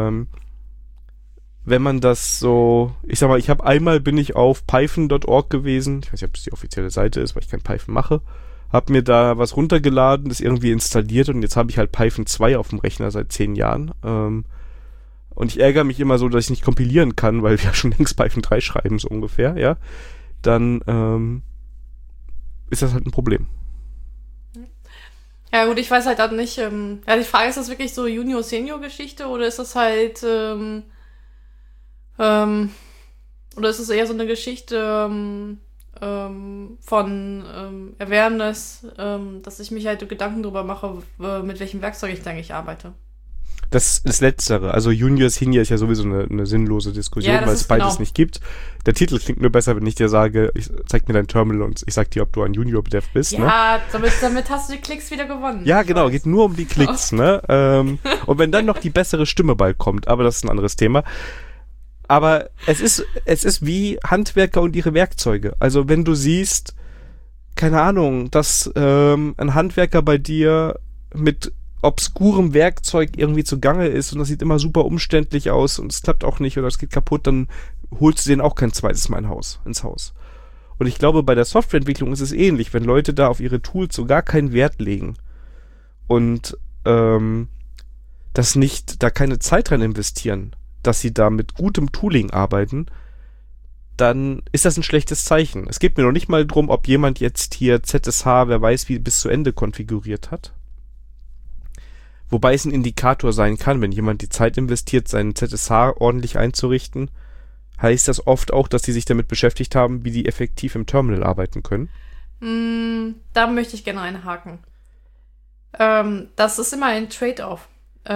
wenn man das so, ich sag mal, bin ich auf python.org gewesen, ich weiß nicht, ob das die offizielle Seite ist, weil ich kein Python mache, hab mir da was runtergeladen, das irgendwie installiert, und jetzt habe ich halt Python 2 auf dem Rechner seit 10 Jahren, und ich ärgere mich immer so, dass ich nicht kompilieren kann, weil wir schon längst Python 3 schreiben, so ungefähr, ja, dann, ist das halt ein Problem. Ja gut, ich weiß halt dann nicht, die Frage, ist das wirklich so Junior-Senior-Geschichte oder ist das halt, oder ist es eher so eine Geschichte von Awareness, dass ich mich halt Gedanken drüber mache, mit welchem Werkzeug ich eigentlich arbeite? Das ist Letztere. Also Junior, Senior ist ja sowieso eine sinnlose Diskussion, weil es beides nicht gibt. Der Titel klingt nur besser, wenn ich dir sage, zeig mir dein Terminal und ich sag dir, ob du ein Junior-Dev bist. Ja, ne? damit hast du die Klicks wieder gewonnen. Ja, genau, geht nur um die Klicks. Ne? Und wenn dann noch die bessere Stimme bald kommt, aber das ist ein anderes Thema. Aber es ist wie Handwerker und ihre Werkzeuge. Also wenn du siehst, keine Ahnung, dass ein Handwerker bei dir mit obskurem Werkzeug irgendwie zugange ist und das sieht immer super umständlich aus und es klappt auch nicht oder es geht kaputt, dann holst du den auch kein zweites Mal ins Haus. Und ich glaube, bei der Softwareentwicklung ist es ähnlich, wenn Leute da auf ihre Tools so gar keinen Wert legen und das nicht, da keine Zeit rein investieren, dass sie da mit gutem Tooling arbeiten, dann ist das ein schlechtes Zeichen. Es geht mir noch nicht mal drum, ob jemand jetzt hier ZSH, wer weiß wie, bis zu Ende konfiguriert hat. Wobei es ein Indikator sein kann, wenn jemand die Zeit investiert, seinen ZSH ordentlich einzurichten, heißt das oft auch, dass die sich damit beschäftigt haben, wie die effektiv im Terminal arbeiten können. Da möchte ich gerne einhaken. Das ist immer ein Trade-off.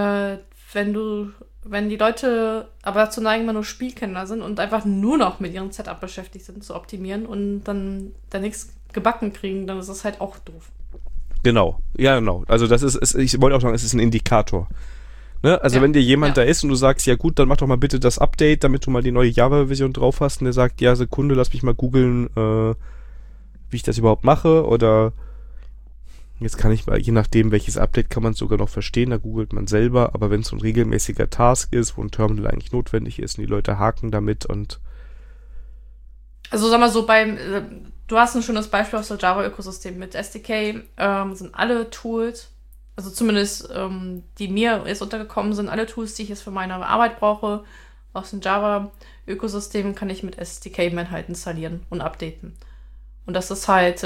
Wenn die Leute aber dazu neigen, immer nur Spielkenner sind und einfach nur noch mit ihrem Setup beschäftigt sind, zu optimieren und dann da nichts gebacken kriegen, dann ist das halt auch doof. Genau, ja genau. Also das ist, ich wollte auch sagen, es ist ein Indikator. Ne? Also wenn dir jemand da ist und du sagst, ja gut, dann mach doch mal bitte das Update, damit du mal die neue Java-Version drauf hast und der sagt, ja Sekunde, lass mich mal googeln, wie ich das überhaupt mache oder jetzt kann ich mal, je nachdem welches Update kann man es sogar noch verstehen, da googelt man selber, aber wenn es so ein regelmäßiger Task ist, wo ein Terminal eigentlich notwendig ist und die Leute haken damit und also sag mal so, du hast ein schönes Beispiel aus der Java-Ökosystem mit SDK, sind alle Tools, also zumindest die mir jetzt untergekommen sind, alle Tools, die ich jetzt für meine Arbeit brauche, aus dem Java-Ökosystem kann ich mit SDK-Man halt installieren und updaten. Und das ist halt,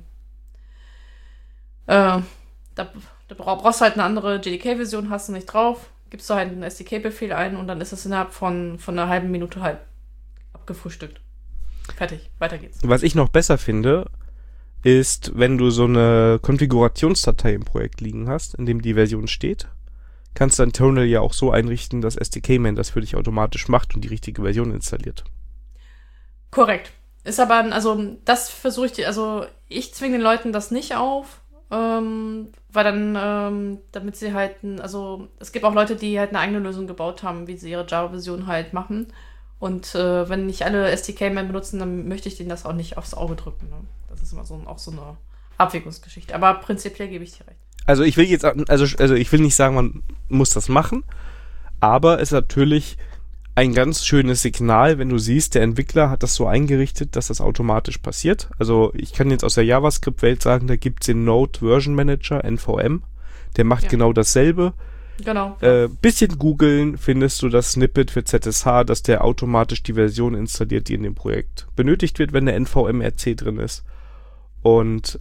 da brauchst du halt eine andere JDK-Version, hast du nicht drauf, gibst du halt einen SDK-Befehl ein und dann ist es innerhalb von einer halben Minute halt abgefrühstückt. Fertig, weiter geht's. Was ich noch besser finde, ist, wenn du so eine Konfigurationsdatei im Projekt liegen hast, in dem die Version steht, kannst du dein Terminal ja auch so einrichten, dass SDK-Man das für dich automatisch macht und die richtige Version installiert. Korrekt. Ist aber, also das versuche ich zwinge den Leuten das nicht auf, weil dann, damit sie halt, also es gibt auch Leute, die halt eine eigene Lösung gebaut haben, wie sie ihre Java-Version halt machen. Und wenn nicht alle SDK-Man benutzen, dann möchte ich denen das auch nicht aufs Auge drücken. Ne? Das ist immer auch so eine Abwägungsgeschichte. Aber prinzipiell gebe ich dir recht. Also ich will jetzt, also ich will nicht sagen, man muss das machen, aber es ist natürlich ein ganz schönes Signal, wenn du siehst, der Entwickler hat das so eingerichtet, dass das automatisch passiert. Also ich kann jetzt aus der JavaScript-Welt sagen, da gibt's den Node Version Manager, NVM, der macht genau dasselbe. Genau. Bisschen googeln, findest du das Snippet für ZSH, dass der automatisch die Version installiert, die in dem Projekt benötigt wird, wenn der NVMRC drin ist. Und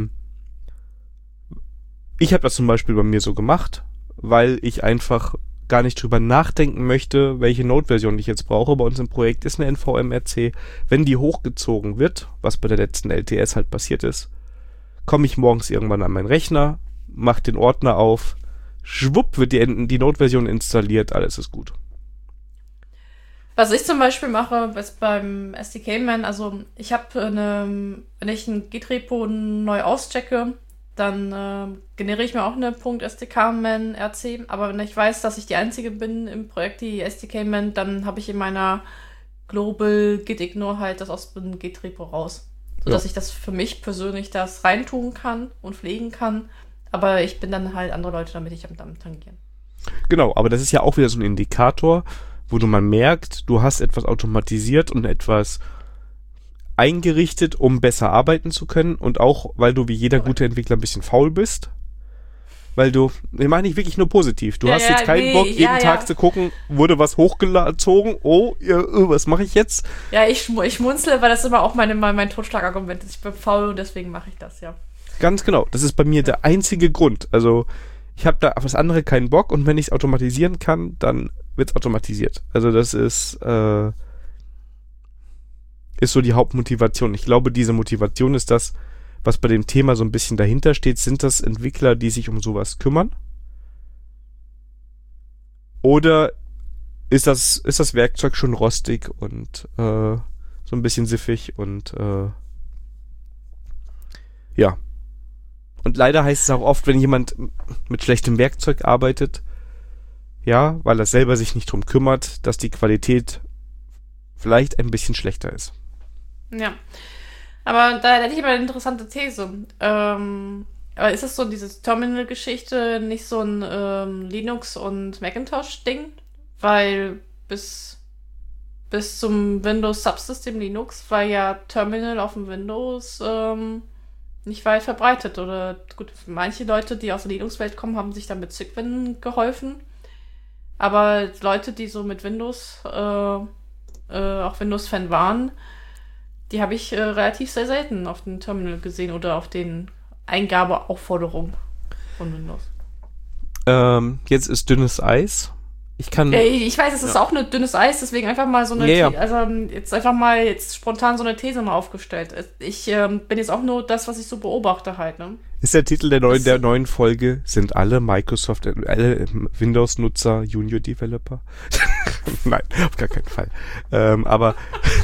ich habe das zum Beispiel bei mir so gemacht, weil ich einfach gar nicht drüber nachdenken möchte, welche Node-Version ich jetzt brauche. Bei uns im Projekt ist eine NVMRC. Wenn die hochgezogen wird, was bei der letzten LTS halt passiert ist, komme ich morgens irgendwann an meinen Rechner, mache den Ordner auf, schwupp wird die Node-Version installiert, alles ist gut. Was ich zum Beispiel mache, ist beim SDK-Man, also ich habe wenn ich ein Git-Repo neu auschecke, dann generiere ich mir auch eine .SDK-Man RC, aber wenn ich weiß, dass ich die Einzige bin im Projekt, die SDK-Man, dann habe ich in meiner Global Git-Ignore halt das aus dem Git-Repo raus, sodass ich das für mich persönlich das reintun kann und pflegen kann. Aber ich bin dann halt andere Leute, damit ich damit tangieren. Genau, aber das ist ja auch wieder so ein Indikator, wo du mal merkt, du hast etwas automatisiert und etwas eingerichtet, um besser arbeiten zu können und auch, weil du wie jeder gute Entwickler ein bisschen faul bist. Weil ich meine nicht wirklich nur positiv. Du hast jetzt keinen Bock, jeden Tag zu gucken, wurde was hochgezogen, was mache ich jetzt? Ja, ich schmunzle, weil das immer auch mein Totschlagargument ist. Ich bin faul und deswegen mache ich das, ja. Ganz genau. Das ist bei mir der einzige Grund. Also ich habe da auf das andere keinen Bock und wenn ich es automatisieren kann, dann wird's automatisiert. Also das ist so die Hauptmotivation. Ich glaube, diese Motivation ist das, was bei dem Thema so ein bisschen dahinter steht. Sind das Entwickler, die sich um sowas kümmern? Oder ist das Werkzeug schon rostig und so ein bisschen siffig und ja. Und leider heißt es auch oft, wenn jemand mit schlechtem Werkzeug arbeitet, ja, weil er selber sich nicht drum kümmert, dass die Qualität vielleicht ein bisschen schlechter ist. Ja. Aber da hätte ich mal eine interessante These. Aber ist das so diese Terminal-Geschichte nicht so ein Linux- und Macintosh-Ding? Weil bis zum Windows-Subsystem Linux war ja Terminal auf dem Windows nicht weit verbreitet. Oder gut, manche Leute, die aus der Linux-Welt kommen, haben sich dann mit Cygwin geholfen. Aber Leute, die so mit Windows auch Windows-Fan waren, die habe ich relativ sehr selten auf dem Terminal gesehen oder auf den Eingabeaufforderungen von Windows. Jetzt ist dünnes Eis. Ich weiß, es ist auch ein dünnes Eis, deswegen einfach mal so eine jetzt spontan so eine These mal aufgestellt. Ich bin jetzt auch nur das, was ich so beobachte halt, ne? Ist der Titel der neuen Folge, sind alle alle Windows-Nutzer Junior Developer? Nein, auf gar keinen Fall. Aber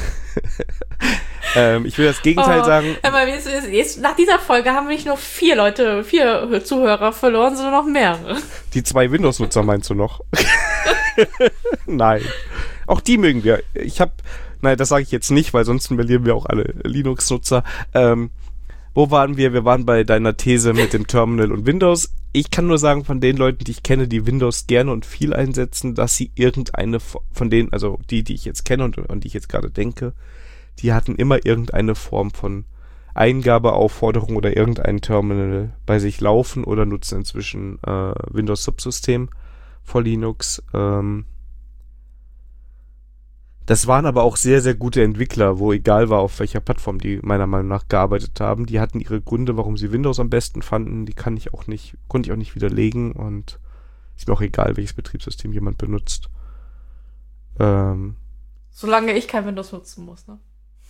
ich will das Gegenteil sagen. Aber jetzt, nach dieser Folge haben wir nicht nur 4 Zuhörer verloren, sondern noch mehrere. Die 2 Windows-Nutzer meinst du noch? Nein. Auch die mögen wir. Nein, das sage ich jetzt nicht, weil sonst verlieren wir auch alle Linux-Nutzer. Wo waren wir? Wir waren bei deiner These mit dem Terminal und Windows. Ich kann nur sagen, von den Leuten, die ich kenne, die Windows gerne und viel einsetzen, dass sie irgendeine von denen, also die ich jetzt kenne und an die ich jetzt gerade denke, die hatten immer irgendeine Form von Eingabeaufforderung oder irgendein Terminal bei sich laufen oder nutzen inzwischen Windows-Subsystem vor Linux. Das waren aber auch sehr, sehr gute Entwickler, wo egal war, auf welcher Plattform die meiner Meinung nach gearbeitet haben. Die hatten ihre Gründe, warum sie Windows am besten fanden. Die konnte ich auch nicht widerlegen und ist mir auch egal, welches Betriebssystem jemand benutzt. Solange ich kein Windows nutzen muss, ne?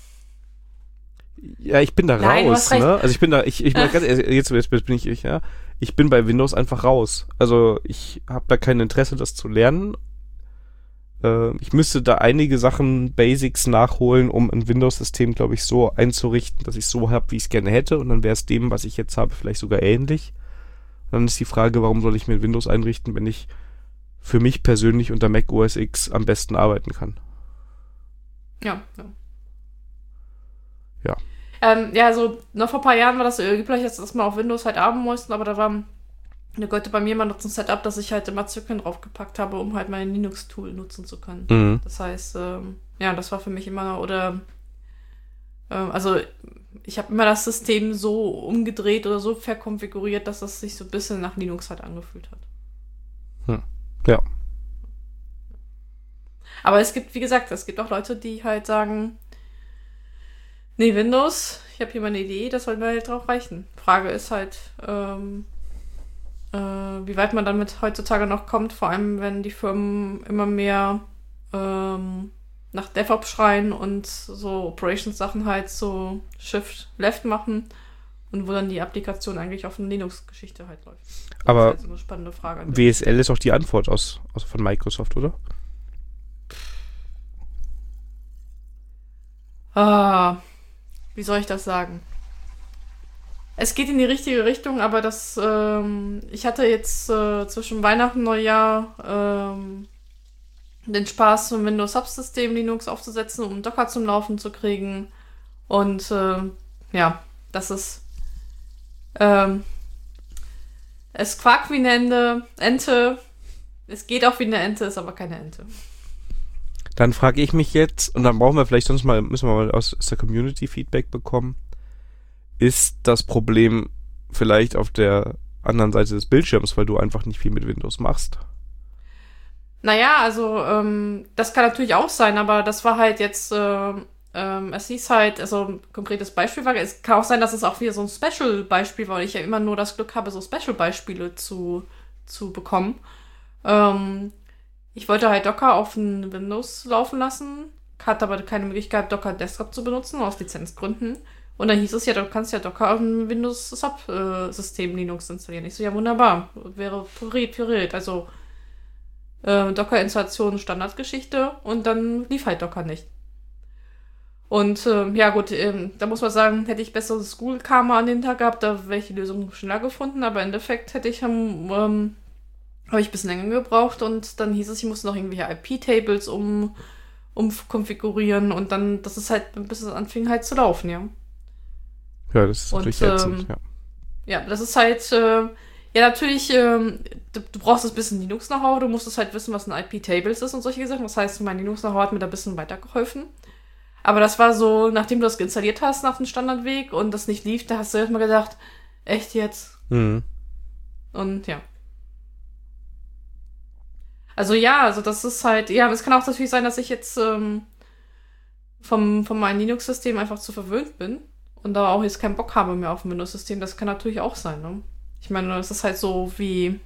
Ja, ich bin da raus, ne? Also ich bin da, ich bin ganz ehrlich, jetzt bin ich, ja. Ich bin bei Windows einfach raus. Also ich habe da kein Interesse, das zu lernen. Ich müsste da einige Sachen, Basics nachholen, um ein Windows-System, glaube ich, so einzurichten, dass ich es so habe, wie ich es gerne hätte. Und dann wäre es dem, was ich jetzt habe, vielleicht sogar ähnlich. Und dann ist die Frage, warum soll ich mir Windows einrichten, wenn ich für mich persönlich unter Mac OS X am besten arbeiten kann? Ja. Ja. Also noch vor ein paar Jahren war das so üblich, dass man auf Windows halt arbeiten mussten, aber da war eine Leute bei mir immer noch so ein Setup, dass ich halt immer Cygwin draufgepackt habe, um halt mein Linux-Tool nutzen zu können. Mhm. Das heißt, das war für mich immer, also ich habe immer das System so umgedreht oder so verkonfiguriert, dass das sich so ein bisschen nach Linux halt angefühlt hat. Ja. Aber wie gesagt, es gibt auch Leute, die halt sagen, nee, Windows, ich habe hier mal eine Idee, das soll mir halt drauf reichen. Frage ist halt, wie weit man damit heutzutage noch kommt, vor allem wenn die Firmen immer mehr nach DevOps schreien und so Operations-Sachen halt so Shift-Left machen und wo dann die Applikation eigentlich auf eine Linux-Geschichte halt läuft. Aber das ist halt so eine spannende Frage. WSL ist auch die Antwort von Microsoft, oder? Wie soll ich das sagen? Es geht in die richtige Richtung, aber ich hatte jetzt zwischen Weihnachten und Neujahr den Spaß, ein Windows-Subsystem Linux aufzusetzen, um Docker zum Laufen zu kriegen. Und das ist es quakt wie eine Ente. Es geht auch wie eine Ente, ist aber keine Ente. Dann frage ich mich jetzt, und dann müssen wir mal aus der Community Feedback bekommen, ist das Problem vielleicht auf der anderen Seite des Bildschirms, weil du einfach nicht viel mit Windows machst? Naja, also das kann natürlich auch sein, aber das war halt jetzt, es hieß halt, also ein konkretes Beispiel war, es kann auch sein, dass es auch wieder so ein Special-Beispiel war, weil ich ja immer nur das Glück habe, so Special-Beispiele zu bekommen. Ich wollte halt Docker auf ein Windows laufen lassen, hatte aber keine Möglichkeit, Docker Desktop zu benutzen, aus Lizenzgründen. Und dann hieß es ja, du kannst ja Docker auf ein Windows-Subsystem Linux installieren. Ich so, ja wunderbar, wäre puriert. Also Docker-Installation Standardgeschichte und dann lief halt Docker nicht. Und ja gut, da muss man sagen, hätte ich besseres Google-Karma an den Tag gehabt, da wäre ich die Lösung schneller gefunden, aber im Endeffekt habe ich ein bisschen länger gebraucht und dann hieß es, ich musste noch irgendwelche IP-Tables umkonfigurieren und dann, das ist halt, bis es anfing halt zu laufen, ja. Ja, das ist Und natürlich ätzend, ja. ja, das ist halt, ja natürlich, du brauchst ein bisschen Linux-Know-how, du musstest halt wissen, was ein IP-Tables ist und solche Sachen. Das heißt, mein Linux-Know-how hat mir da ein bisschen weitergeholfen. Aber das war so, nachdem du das installiert hast nach dem Standardweg und das nicht lief, da hast du erstmal gedacht, echt jetzt? Mhm. Und ja. Also ja, also das ist halt, ja, es kann auch natürlich sein, dass ich jetzt von meinem Linux-System einfach zu verwöhnt bin und da auch jetzt keinen Bock habe mehr auf ein Windows-System. Das kann natürlich auch sein, ne? Ich meine, das ist halt so wie,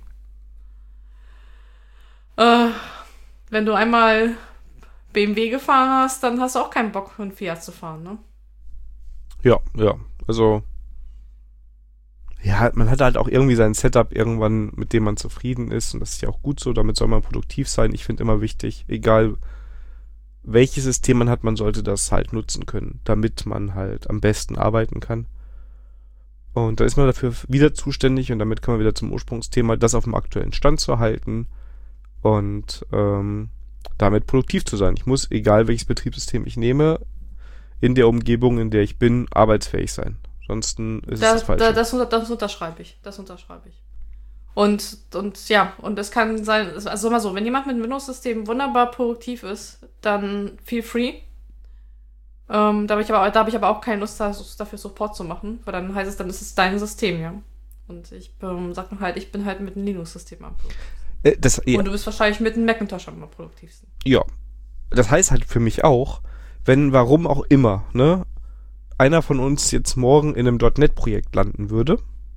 wenn du einmal BMW gefahren hast, dann hast du auch keinen Bock, einen Fiat zu fahren, ne? Ja, ja. Also, ja, man hat halt auch irgendwie sein Setup irgendwann, mit dem man zufrieden ist. Und das ist ja auch gut so. Damit soll man produktiv sein. Ich finde immer wichtig, egal welches System man hat, man sollte das halt nutzen können, damit man halt am besten arbeiten kann. Und da ist man dafür wieder zuständig und damit kann man wieder zum Ursprungsthema, das auf dem aktuellen Stand zu halten und damit produktiv zu sein. Ich muss, egal welches Betriebssystem ich nehme, in der Umgebung, in der ich bin, arbeitsfähig sein. Ansonsten ist es das Falsche. Das unterschreibe ich. Das unterschreibe ich. Und ja, und es kann sein, also mal so, wenn jemand mit einem Windows-System wunderbar produktiv ist, dann feel free. Da habe ich aber auch keine Lust, dafür Support zu machen, weil dann heißt es, dann ist es dein System, ja. Und ich sag halt, ich bin halt mit einem Linux-System am produktivsten. Und du bist wahrscheinlich mit einem Macintosh am produktivsten. Ja. Das heißt halt für mich auch, wenn, warum auch immer, ne, einer von uns jetzt morgen in einem .NET-Projekt landen würde,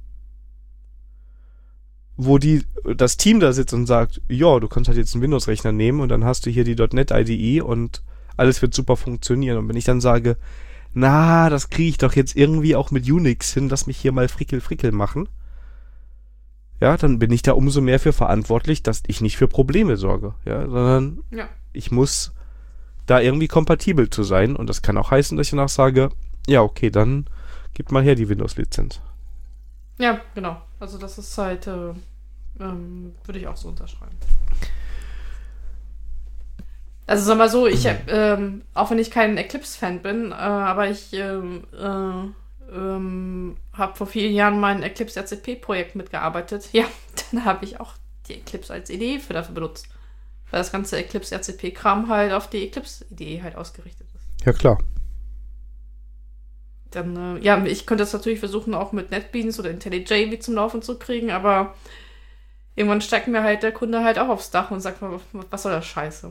wo das Team da sitzt und sagt, ja, du kannst halt jetzt einen Windows-Rechner nehmen und dann hast du hier die .NET IDE und alles wird super funktionieren. Und wenn ich dann sage, na, das kriege ich doch jetzt irgendwie auch mit Unix hin, lass mich hier mal frickel machen, ja, dann bin ich da umso mehr für verantwortlich, dass ich nicht für Probleme sorge, ja, sondern ich muss da irgendwie kompatibel zu sein und das kann auch heißen, dass ich danach sage, ja, okay, dann gib mal her die Windows-Lizenz. Ja, genau. Also das ist halt, würde ich auch so unterschreiben. Also sag mal so, ich auch wenn ich kein Eclipse-Fan bin, aber ich habe vor vielen Jahren mein Eclipse RCP-Projekt mitgearbeitet. Ja, dann habe ich auch die Eclipse als IDE dafür benutzt. Weil das ganze Eclipse RCP-Kram halt auf die Eclipse-IDE halt ausgerichtet ist. Ja, klar. Dann, ja, ich könnte das natürlich versuchen, auch mit NetBeans oder IntelliJ wie zum Laufen zu kriegen, aber irgendwann steigt mir halt der Kunde halt auch aufs Dach und sagt, was soll das Scheiße?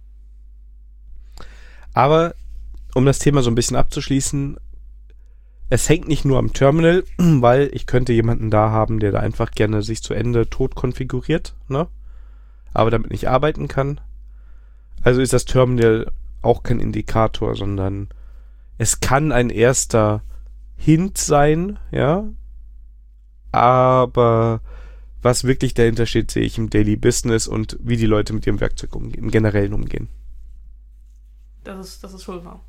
Aber, um das Thema so ein bisschen abzuschließen, es hängt nicht nur am Terminal, weil ich könnte jemanden da haben, der da einfach gerne sich zu Ende tot konfiguriert, ne? Aber damit nicht arbeiten kann. Also ist das Terminal auch kein Indikator, sondern es kann ein erster Hint sein, ja. Aber was wirklich dahinter steht, sehe ich im Daily Business und wie die Leute mit ihrem Werkzeug im Generellen umgehen. Das ist wohl wahr.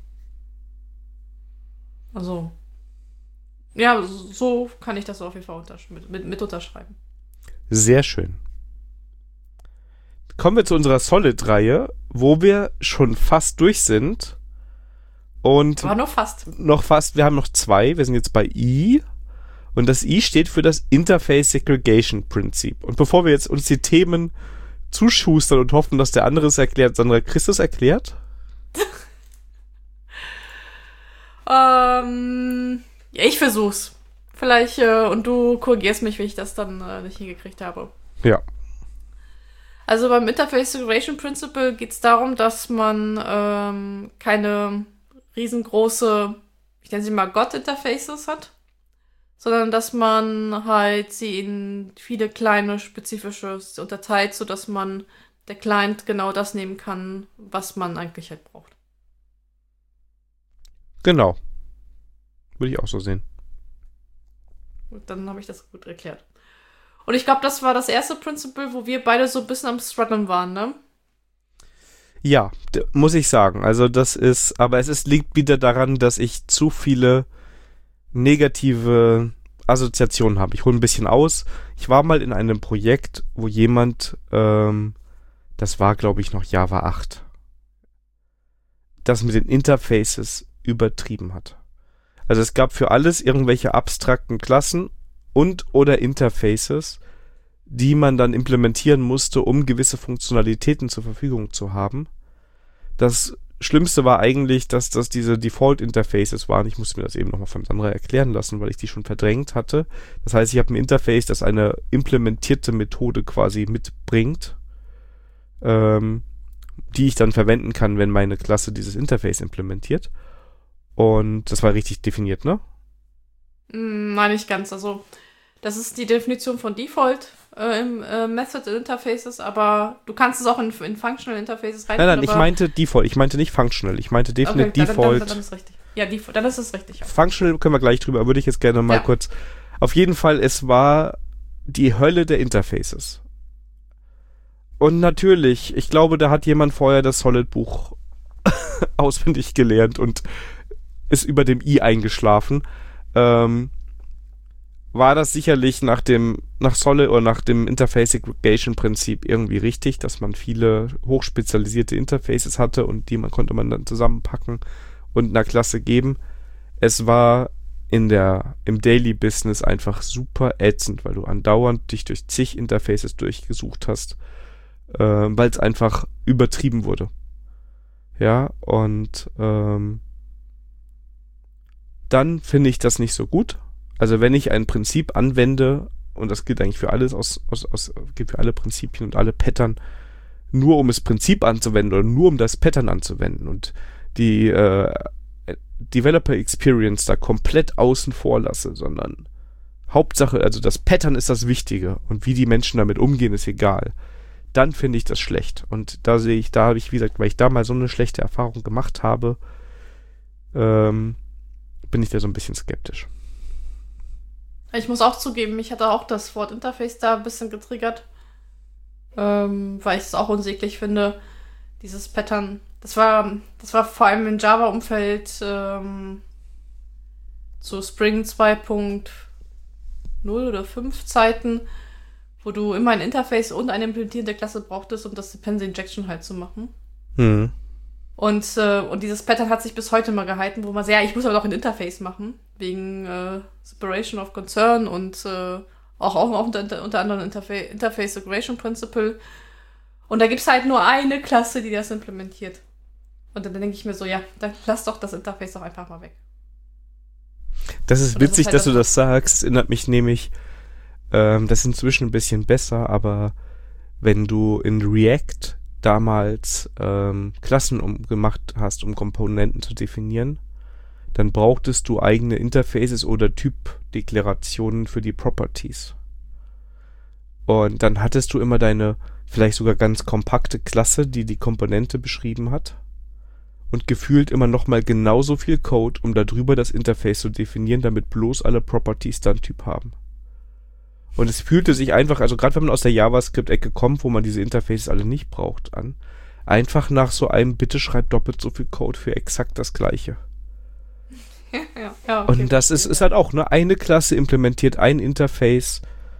Also, ja, so kann ich das auf jeden Fall mit unterschreiben. Sehr schön. Kommen wir zu unserer Solid-Reihe, wo wir schon fast durch sind. Und aber nur fast. Noch fast, wir haben noch 2. Wir sind jetzt bei I. Und das I steht für das Interface Segregation Prinzip. Und bevor wir jetzt uns die Themen zuschustern und hoffen, dass der andere es erklärt, Sandra, Christus erklärt? Ja, ich versuch's. Vielleicht, und du korrigierst mich, wenn ich das dann nicht hingekriegt habe. Ja. Also beim Interface Segregation Principle geht es darum, dass man keine riesengroße, ich nenne sie mal God-Interfaces hat, sondern dass man halt sie in viele kleine spezifische unterteilt, sodass man der Client genau das nehmen kann, was man eigentlich halt braucht. Genau. Würde ich auch so sehen. Gut, dann habe ich das gut erklärt. Und ich glaube, das war das erste Principle, wo wir beide so ein bisschen am Strugglen waren, ne? Ja, muss ich sagen. Also aber liegt wieder daran, dass ich zu viele negative Assoziationen habe. Ich hole ein bisschen aus. Ich war mal in einem Projekt, wo jemand, das war glaube ich noch Java 8, das mit den Interfaces übertrieben hat. Also es gab für alles irgendwelche abstrakten Klassen und oder Interfaces, die man dann implementieren musste, um gewisse Funktionalitäten zur Verfügung zu haben. Das Schlimmste war eigentlich, dass das diese Default-Interfaces waren. Ich musste mir das eben nochmal von Sandra erklären lassen, weil ich die schon verdrängt hatte. Das heißt, ich habe ein Interface, das eine implementierte Methode quasi mitbringt, die ich dann verwenden kann, wenn meine Klasse dieses Interface implementiert. Und das war richtig definiert, ne? Nein, nicht ganz. Also, das ist die Definition von Default im Method Interfaces, aber du kannst es auch in Functional Interfaces rein. Nein, ich meinte Default. Ich meinte nicht Functional. Ich meinte definitiv okay, Default. Dann ist richtig. Ja, dann ist es richtig. Ja. Functional können wir gleich drüber, würde ich jetzt gerne mal kurz. Auf jeden Fall, es war die Hölle der Interfaces. Und natürlich, ich glaube, da hat jemand vorher das Solid-Buch auswendig gelernt und ist über dem I eingeschlafen. War das sicherlich nach Solid oder nach dem Interface Aggregation Prinzip irgendwie richtig, dass man viele hochspezialisierte Interfaces hatte und konnte man dann zusammenpacken und einer Klasse geben. Es war im Daily Business einfach super ätzend, weil du andauernd dich durch zig Interfaces durchgesucht hast, weil es einfach übertrieben wurde. Ja, und dann finde ich das nicht so gut. Also wenn ich ein Prinzip anwende, und das gilt eigentlich für alles, gilt für alle Prinzipien und alle Pattern, nur um das Prinzip anzuwenden oder nur um das Pattern anzuwenden und die Developer Experience da komplett außen vor lasse, sondern Hauptsache, also das Pattern ist das Wichtige und wie die Menschen damit umgehen, ist egal. Dann finde ich das schlecht. Und da habe ich, wie gesagt, weil ich da mal so eine schlechte Erfahrung gemacht habe, bin ich da so ein bisschen skeptisch. Ich muss auch zugeben, mich hatte auch das Wort Interface da ein bisschen getriggert, weil ich es auch unsäglich finde, dieses Pattern. Das war vor allem im Java-Umfeld zu Spring 2.0 oder 5 Zeiten, wo du immer ein Interface und eine implementierende Klasse brauchtest, um das Dependency Injection halt zu machen. Mhm. Und dieses Pattern hat sich bis heute mal gehalten, wo man ich muss aber doch ein Interface machen, wegen Separation of Concern und auch unter anderem Interface Segregation Principle. Und da gibt es halt nur eine Klasse, die das implementiert. Und dann denke ich mir so, ja, dann lass doch das Interface doch einfach mal weg. Das ist witzig, dass du das sagst. Das erinnert mich nämlich, das ist inzwischen ein bisschen besser, aber wenn du in React damals Klassen gemacht hast, um Komponenten zu definieren, dann brauchtest du eigene Interfaces oder Typdeklarationen für die Properties. Und dann hattest du immer deine vielleicht sogar ganz kompakte Klasse, die die Komponente beschrieben hat und gefühlt immer nochmal genauso viel Code, um darüber das Interface zu definieren, damit bloß alle Properties dann Typ haben. Und es fühlte sich einfach, also gerade wenn man aus der JavaScript-Ecke kommt, wo man diese Interfaces alle nicht braucht, an, einfach nach so einem, bitte schreibt doppelt so viel Code für exakt das Gleiche. Ja, okay. Und das ist halt auch, ne, eine Klasse implementiert ein Interface,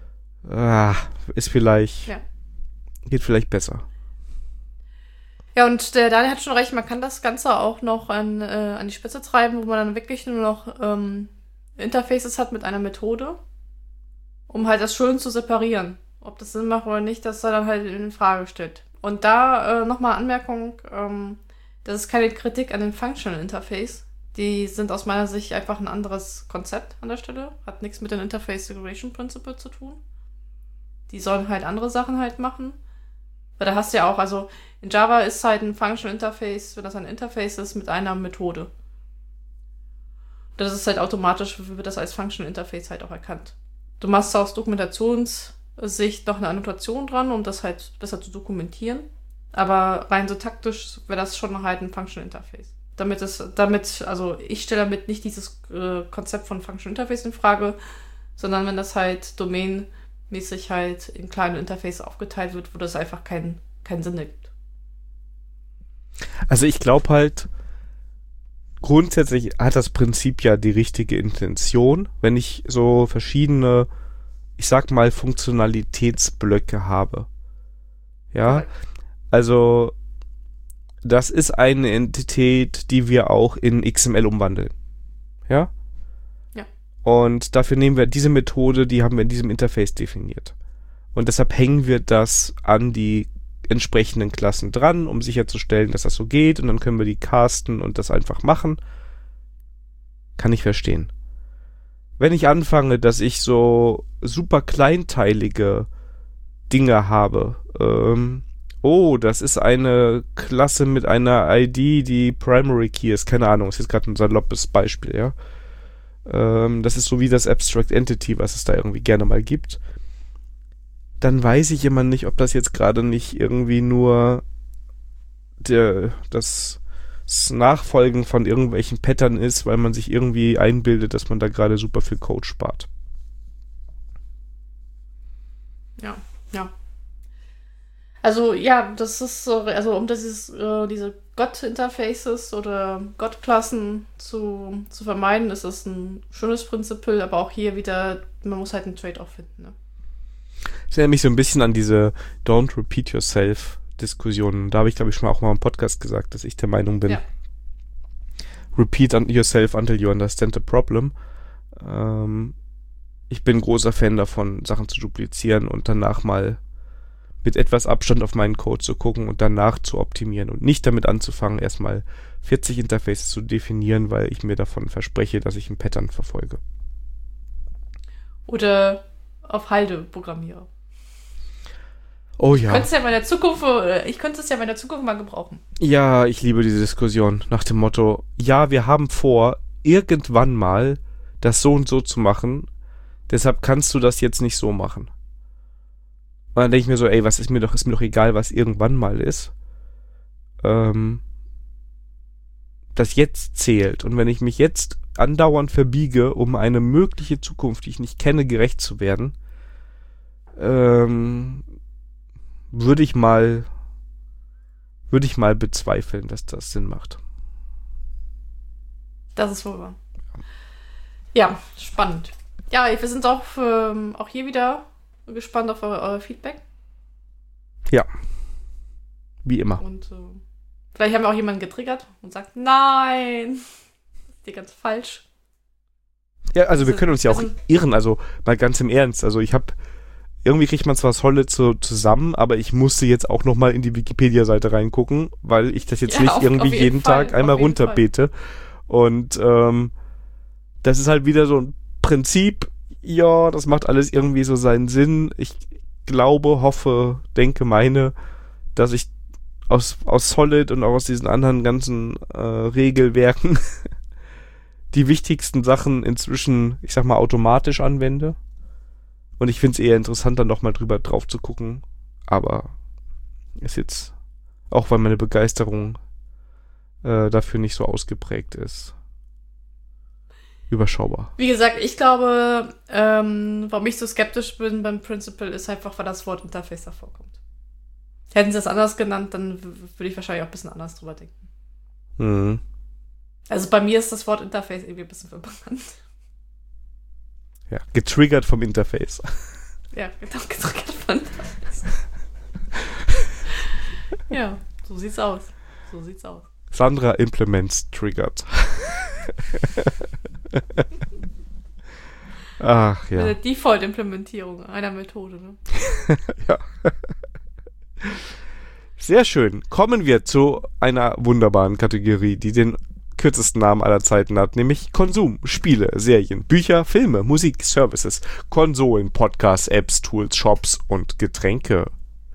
geht vielleicht besser. Ja, und der Daniel hat schon recht, man kann das Ganze auch noch an die Spitze treiben, wo man dann wirklich nur noch Interfaces hat mit einer Methode, um halt das schön zu separieren. Ob das Sinn macht oder nicht, das er dann halt in Frage stellt. Und da nochmal Anmerkung, das ist keine Kritik an dem Functional Interface. Die sind aus meiner Sicht einfach ein anderes Konzept an der Stelle. Hat nichts mit dem Interface Segregation Principle zu tun. Die sollen halt andere Sachen halt machen. Weil da hast du ja auch, also in Java ist halt ein Functional Interface, wenn das ein Interface ist, mit einer Methode. Das ist halt automatisch, wird das als Functional Interface halt auch erkannt. Du machst aus Dokumentationssicht noch eine Annotation dran, um das halt besser zu dokumentieren. Aber rein so taktisch wäre das schon halt ein Functional Interface. Also ich stelle damit nicht dieses Konzept von Functional Interface in Frage, sondern wenn das halt Domain mäßig halt in kleine Interface aufgeteilt wird, wo das einfach keinen Sinn ergibt. Also ich glaube halt, grundsätzlich hat das Prinzip ja die richtige Intention, wenn ich so verschiedene, ich sag mal, Funktionalitätsblöcke habe. Ja, also das ist eine Entität, die wir auch in XML umwandeln. Ja? Ja. Und dafür nehmen wir diese Methode, die haben wir in diesem Interface definiert. Und deshalb hängen wir das an die entsprechenden Klassen dran, um sicherzustellen, dass das so geht. Und dann können wir die casten und das einfach machen. Kann ich verstehen. Wenn ich anfange, dass ich so super kleinteilige Dinge habe, das ist eine Klasse mit einer ID, die Primary Key ist. Keine Ahnung, ist jetzt gerade ein saloppes Beispiel, ja. Das ist so wie das Abstract Entity, was es da irgendwie gerne mal gibt. Dann weiß ich immer nicht, ob das jetzt gerade nicht irgendwie nur das Nachfolgen von irgendwelchen Pattern ist, weil man sich irgendwie einbildet, dass man da gerade super viel Code spart. Ja. Also ja, das ist so, also um diese God-Interfaces oder God-Klassen zu vermeiden, ist das ein schönes Prinzip, aber auch hier wieder, man muss halt einen Trade-off finden. Ne? Das erinnert mich so ein bisschen an diese Don't Repeat Yourself Diskussionen. Da habe ich, glaube ich, schon mal auch mal im Podcast gesagt, dass ich der Meinung bin, Repeat yourself until you understand the problem. Ich bin großer Fan davon, Sachen zu duplizieren und danach mal mit etwas Abstand auf meinen Code zu gucken und danach zu optimieren und nicht damit anzufangen, erstmal 40 Interfaces zu definieren, weil ich mir davon verspreche, dass ich ein Pattern verfolge. Oder auf Halde programmiere. Oh ja. Ich könnte es ja in meiner Zukunft mal gebrauchen. Ja, ich liebe diese Diskussion nach dem Motto, ja, wir haben vor, irgendwann mal das so und so zu machen, deshalb kannst du das jetzt nicht so machen. Und dann denke ich mir so, ey, ist mir doch egal, was irgendwann mal ist. Das jetzt zählt. Und wenn ich mich jetzt andauernd verbiege, um eine mögliche Zukunft, die ich nicht kenne, gerecht zu werden, würde ich mal bezweifeln, dass das Sinn macht. Das ist wohl wahr. Ja, spannend. Ja, wir sind auch hier wieder gespannt auf euer Feedback. Ja. Wie immer. Und vielleicht haben wir auch jemanden getriggert und sagt, nein, das ist dir ganz falsch. Ja, also wir können uns ja auch irren, also mal ganz im Ernst. Also irgendwie kriegt man zwar Solid zusammen, aber ich musste jetzt auch nochmal in die Wikipedia-Seite reingucken, weil ich das jetzt nicht irgendwie jeden Tag einmal runterbete. Und das ist halt wieder so ein Prinzip, ja, das macht alles irgendwie so seinen Sinn. Ich glaube, hoffe, denke, meine, dass ich aus Solid und auch aus diesen anderen ganzen Regelwerken die wichtigsten Sachen inzwischen, ich sag mal, automatisch anwende. Und ich finde es eher interessant, dann nochmal drauf zu gucken. Aber ist jetzt, auch weil meine Begeisterung dafür nicht so ausgeprägt ist, überschaubar. Wie gesagt, ich glaube, warum ich so skeptisch bin beim Principle, ist einfach, weil das Wort Interface davor kommt. Hätten sie es anders genannt, dann würde ich wahrscheinlich auch ein bisschen anders drüber denken. Mhm. Also bei mir ist das Wort Interface irgendwie ein bisschen verbrannt. Ja, getriggert vom Interface. Ja, genau, getriggert vom Interface. Ja, so sieht's aus. Sandra Implements triggered. Ach ja. Eine Default-Implementierung einer Methode, ne? Ja. Sehr schön. Kommen wir zu einer wunderbaren Kategorie, die den kürzesten Namen aller Zeiten hat, nämlich Konsum, Spiele, Serien, Bücher, Filme, Musik, Services, Konsolen, Podcasts, Apps, Tools, Shops und Getränke.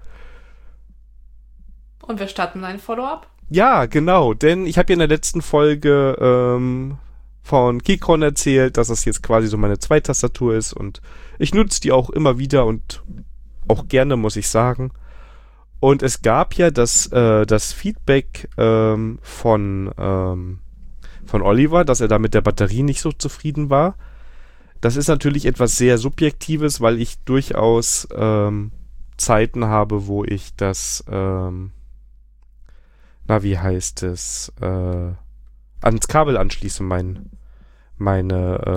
Und wir starten mit einem Follow-up? Ja, genau, denn ich habe ja in der letzten Folge von Keychron erzählt, dass das jetzt quasi so meine Zweitastatur ist und ich nutze die auch immer wieder und auch gerne, muss ich sagen. Und es gab ja das Feedback von Oliver, dass er da mit der Batterie nicht so zufrieden war. Das ist natürlich etwas sehr Subjektives, weil ich durchaus Zeiten habe, wo ich das, wie heißt es, ans Kabel anschließe, mein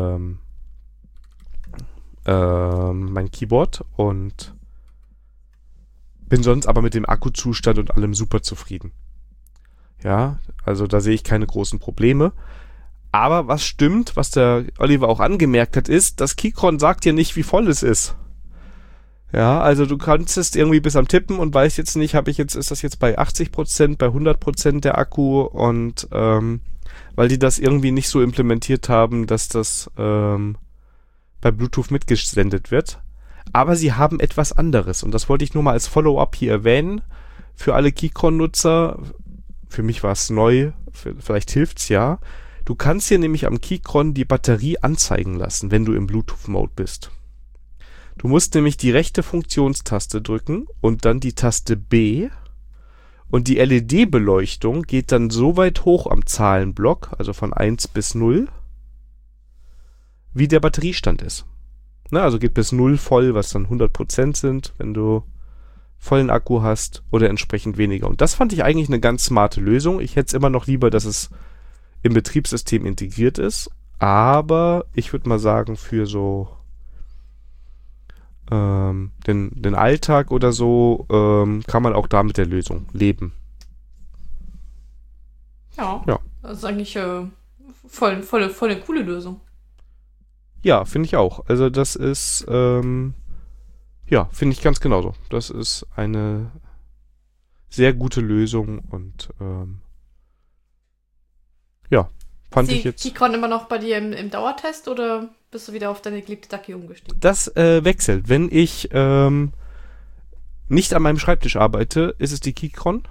Keyboard, und bin sonst aber mit dem Akkuzustand und allem super zufrieden. Ja, also da sehe ich keine großen Probleme. Aber was stimmt, was der Oliver auch angemerkt hat, ist, das Keychron sagt dir nicht, wie voll es ist. Ja, also du kannst es irgendwie bis am Tippen und weißt jetzt nicht, ist das jetzt bei 80%, bei 100% der Akku, und weil die das irgendwie nicht so implementiert haben, dass das bei Bluetooth mitgesendet wird. Aber sie haben etwas anderes, und das wollte ich nur mal als Follow-up hier erwähnen. Für alle Keychron-Nutzer, für mich war es neu, vielleicht hilft's ja. Du kannst hier nämlich am Keychron die Batterie anzeigen lassen, wenn du im Bluetooth-Mode bist. Du musst nämlich die rechte Funktionstaste drücken und dann die Taste B, und die LED-Beleuchtung geht dann so weit hoch am Zahlenblock, also von 1 bis 0, wie der Batteriestand ist. Na, also geht bis 0 voll, was dann 100% sind, wenn du vollen Akku hast, oder entsprechend weniger. Und das fand ich eigentlich eine ganz smarte Lösung. Ich hätte es immer noch lieber, dass es im Betriebssystem integriert ist, aber ich würde mal sagen, für so den Alltag oder so kann man auch da mit der Lösung leben. Ja. Das ist eigentlich voll eine coole Lösung. Ja, finde ich auch. Also das ist, finde ich ganz genauso. Das ist eine sehr gute Lösung, und fand ich jetzt. Die Keychron immer noch bei dir im Dauertest, oder bist du wieder auf deine geliebte Ducky umgestiegen? Das wechselt. Wenn ich nicht an meinem Schreibtisch arbeite, ist es die Keychron.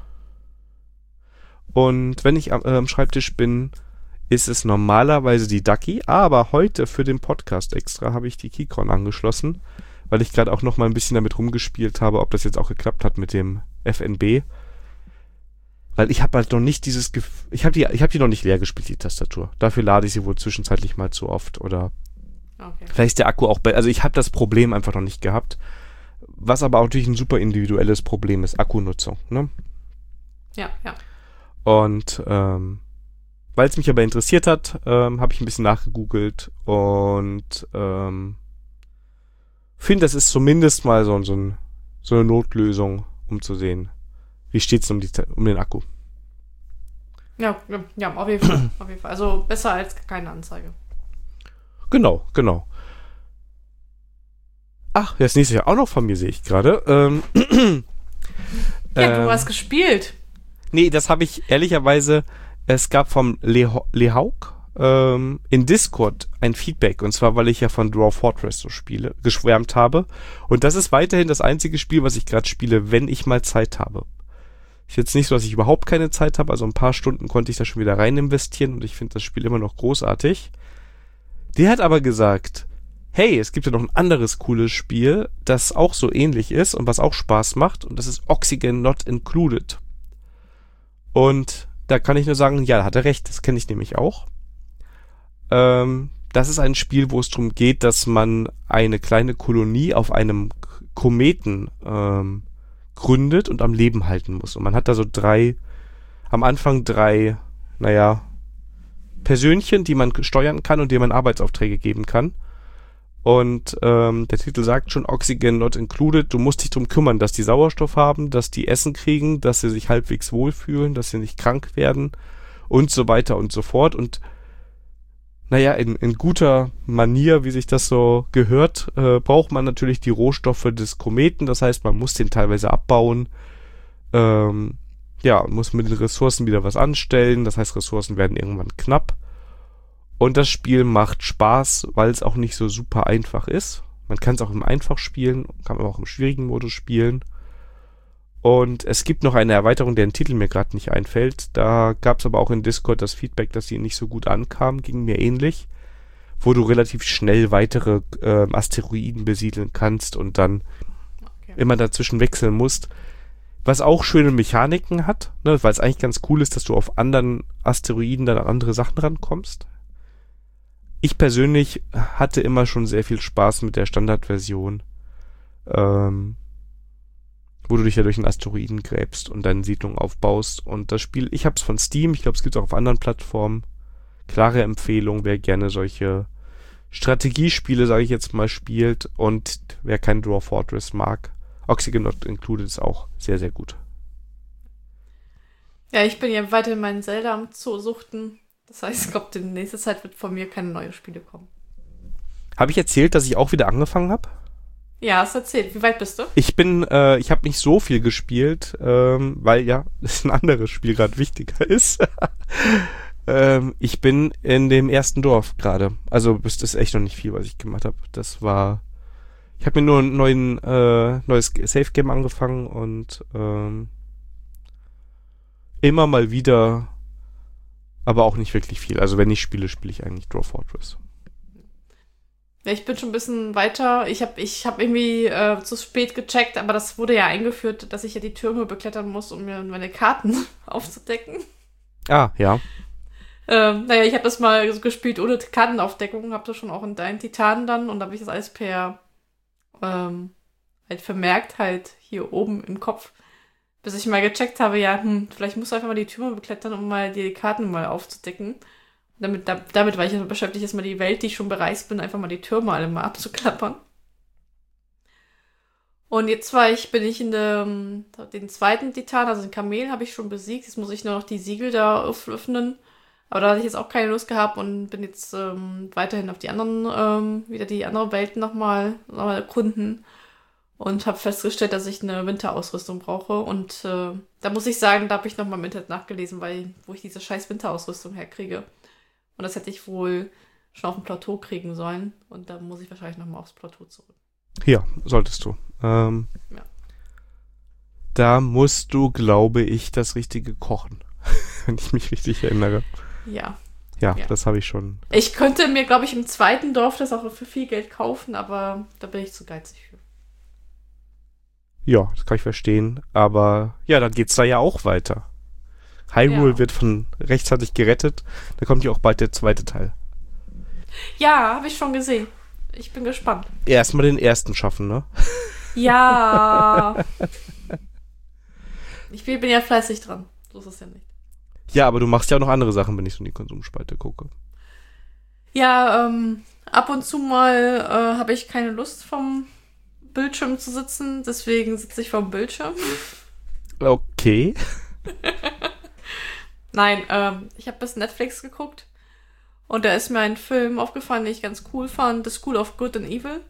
Und wenn ich am Schreibtisch bin, ist es normalerweise die Ducky. Aber heute für den Podcast extra habe ich die Keychron angeschlossen, weil ich gerade auch noch mal ein bisschen damit rumgespielt habe, ob das jetzt auch geklappt hat mit dem FNB. Weil ich habe halt noch nicht dieses Gefühl, ich habe die noch nicht leer gespielt, die Tastatur. Dafür lade ich sie wohl zwischenzeitlich mal zu oft, oder vielleicht ist der Akku auch also ich habe das Problem einfach noch nicht gehabt, was aber auch natürlich ein super individuelles Problem ist, Akkunutzung, ne? Ja. Und weil es mich aber interessiert hat, habe ich ein bisschen nachgegoogelt und finde, das ist zumindest mal so eine Notlösung, um zu sehen, wie steht's um den Akku. Ja, auf jeden Fall. Also besser als keine Anzeige. Genau. Ach, das nächste Jahr auch noch von mir, sehe ich gerade. Du hast gespielt. Nee, das habe ich ehrlicherweise, es gab vom Lehauk in Discord ein Feedback, und zwar, weil ich ja von Dwarf Fortress so geschwärmt habe. Und das ist weiterhin das einzige Spiel, was ich gerade spiele, wenn ich mal Zeit habe. Ist jetzt nicht so, dass ich überhaupt keine Zeit habe, also ein paar Stunden konnte ich da schon wieder rein investieren, und ich finde das Spiel immer noch großartig. Der hat aber gesagt, hey, es gibt ja noch ein anderes cooles Spiel, das auch so ähnlich ist und was auch Spaß macht, und das ist Oxygen Not Included. Und da kann ich nur sagen, ja, da hat er recht, das kenne ich nämlich auch. Das ist ein Spiel, wo es darum geht, dass man eine kleine Kolonie auf einem Kometen gründet und am Leben halten muss. Und man hat da so am Anfang drei Persönchen, die man steuern kann und denen man Arbeitsaufträge geben kann. Und der Titel sagt schon, Oxygen Not Included. Du musst dich darum kümmern, dass die Sauerstoff haben, dass die Essen kriegen, dass sie sich halbwegs wohlfühlen, dass sie nicht krank werden und so weiter und so fort. Und in guter Manier, wie sich das so gehört, braucht man natürlich die Rohstoffe des Kometen. Das heißt, man muss den teilweise abbauen. Muss mit den Ressourcen wieder was anstellen. Das heißt, Ressourcen werden irgendwann knapp. Und das Spiel macht Spaß, weil es auch nicht so super einfach ist. Man kann es auch im Einfach spielen, kann man auch im schwierigen Modus spielen. Und es gibt noch eine Erweiterung, deren Titel mir gerade nicht einfällt. Da gab es aber auch in Discord das Feedback, dass sie nicht so gut ankam, ging mir ähnlich. Wo du relativ schnell weitere Asteroiden besiedeln kannst und dann immer dazwischen wechseln musst. Was auch schöne Mechaniken hat, ne, weil es eigentlich ganz cool ist, dass du auf anderen Asteroiden dann an andere Sachen rankommst. Ich persönlich hatte immer schon sehr viel Spaß mit der Standardversion, wo du dich ja durch einen Asteroiden gräbst und deine Siedlung aufbaust. Und das Spiel, ich hab's von Steam, ich glaube, es gibt's auch auf anderen Plattformen. Klare Empfehlung, wer gerne solche Strategiespiele, sage ich jetzt mal, spielt und wer kein Dwarf Fortress mag. Oxygen Not Included ist auch sehr, sehr gut. Ja, ich bin ja weiter in meinen Zelda am Suchten. Das heißt, ich glaube, in nächster Zeit wird von mir keine neuen Spiele kommen. Habe ich erzählt, dass ich auch wieder angefangen habe? Ja, hast erzählt. Wie weit bist du? Ich habe nicht so viel gespielt, weil ja, ein anderes Spiel gerade wichtiger ist. Ich bin in dem ersten Dorf gerade. Also das ist echt noch nicht viel, was ich gemacht habe. Ich habe mir nur ein neues Safe Game angefangen und immer mal wieder, aber auch nicht wirklich viel. Also wenn ich spiele, spiele ich eigentlich Dwarf Fortress. Ja, ich bin schon ein bisschen weiter. Ich hab irgendwie zu spät gecheckt, aber das wurde ja eingeführt, dass ich ja die Türme beklettern muss, um mir meine Karten aufzudecken. Ah, ja. Naja, ich habe das mal so gespielt ohne Kartenaufdeckung, habe das schon auch in deinen Titanen dann und da habe ich das alles per halt vermerkt, halt hier oben im Kopf, bis ich mal gecheckt habe, ja, vielleicht musst du einfach mal die Türme beklettern, um mal die Karten mal aufzudecken. Damit war ich beschäftigt, erstmal die Welt, die ich schon bereist bin, einfach mal die Türme alle mal abzuklappern. Und jetzt bin ich in den zweiten Titan, also den Kamel habe ich schon besiegt. Jetzt muss ich nur noch die Siegel da öffnen. Aber da hatte ich jetzt auch keine Lust gehabt und bin jetzt weiterhin auf die anderen, wieder die anderen Welten nochmal erkunden. Und habe festgestellt, dass ich eine Winterausrüstung brauche. Und da muss ich sagen, da habe ich nochmal im Internet nachgelesen, wo ich diese scheiß Winterausrüstung herkriege. Und das hätte ich wohl schon auf dem Plateau kriegen sollen. Und da muss ich wahrscheinlich nochmal aufs Plateau zurück. Ja, solltest du. Ja. Da musst du, glaube ich, das Richtige kochen. Wenn ich mich richtig erinnere. Ja. Ja, das habe ich schon. Ich könnte mir, glaube ich, im zweiten Dorf das auch für viel Geld kaufen, aber da bin ich zu geizig für. Ja, das kann ich verstehen. Aber ja, dann geht's da ja auch weiter. Hyrule wird von rechtzeitig gerettet. Da kommt ja auch bald der zweite Teil. Ja, habe ich schon gesehen. Ich bin gespannt. Erstmal den ersten schaffen, ne? Ja. Ich bin ja fleißig dran. So ist es ja nicht. Ja, aber du machst ja auch noch andere Sachen, wenn ich so in die Konsumspalte gucke. Ja, ab und zu mal habe ich keine Lust vom Bildschirm zu sitzen. Deswegen sitze ich vom Bildschirm. Okay. Nein, ich habe bis Netflix geguckt und da ist mir ein Film aufgefallen, den ich ganz cool fand, The School of Good and Evil.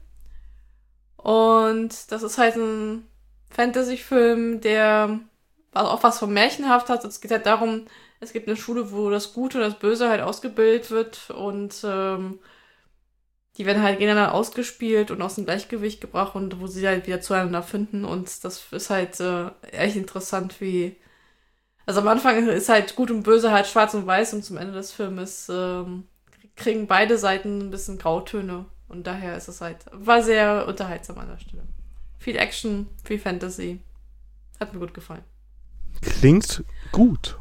Und das ist halt ein Fantasy-Film, der auch was von märchenhaft hat. Es geht halt darum, es gibt eine Schule, wo das Gute und das Böse halt ausgebildet wird und die werden halt gegeneinander ausgespielt und aus dem Gleichgewicht gebracht und wo sie halt wieder zueinander finden und das ist halt echt interessant, wie also am Anfang ist halt Gut und Böse halt schwarz und weiß und zum Ende des Filmes kriegen beide Seiten ein bisschen Grautöne und daher ist es halt, war sehr unterhaltsam an der Stelle. Viel Action, viel Fantasy. Hat mir gut gefallen. Klingt gut.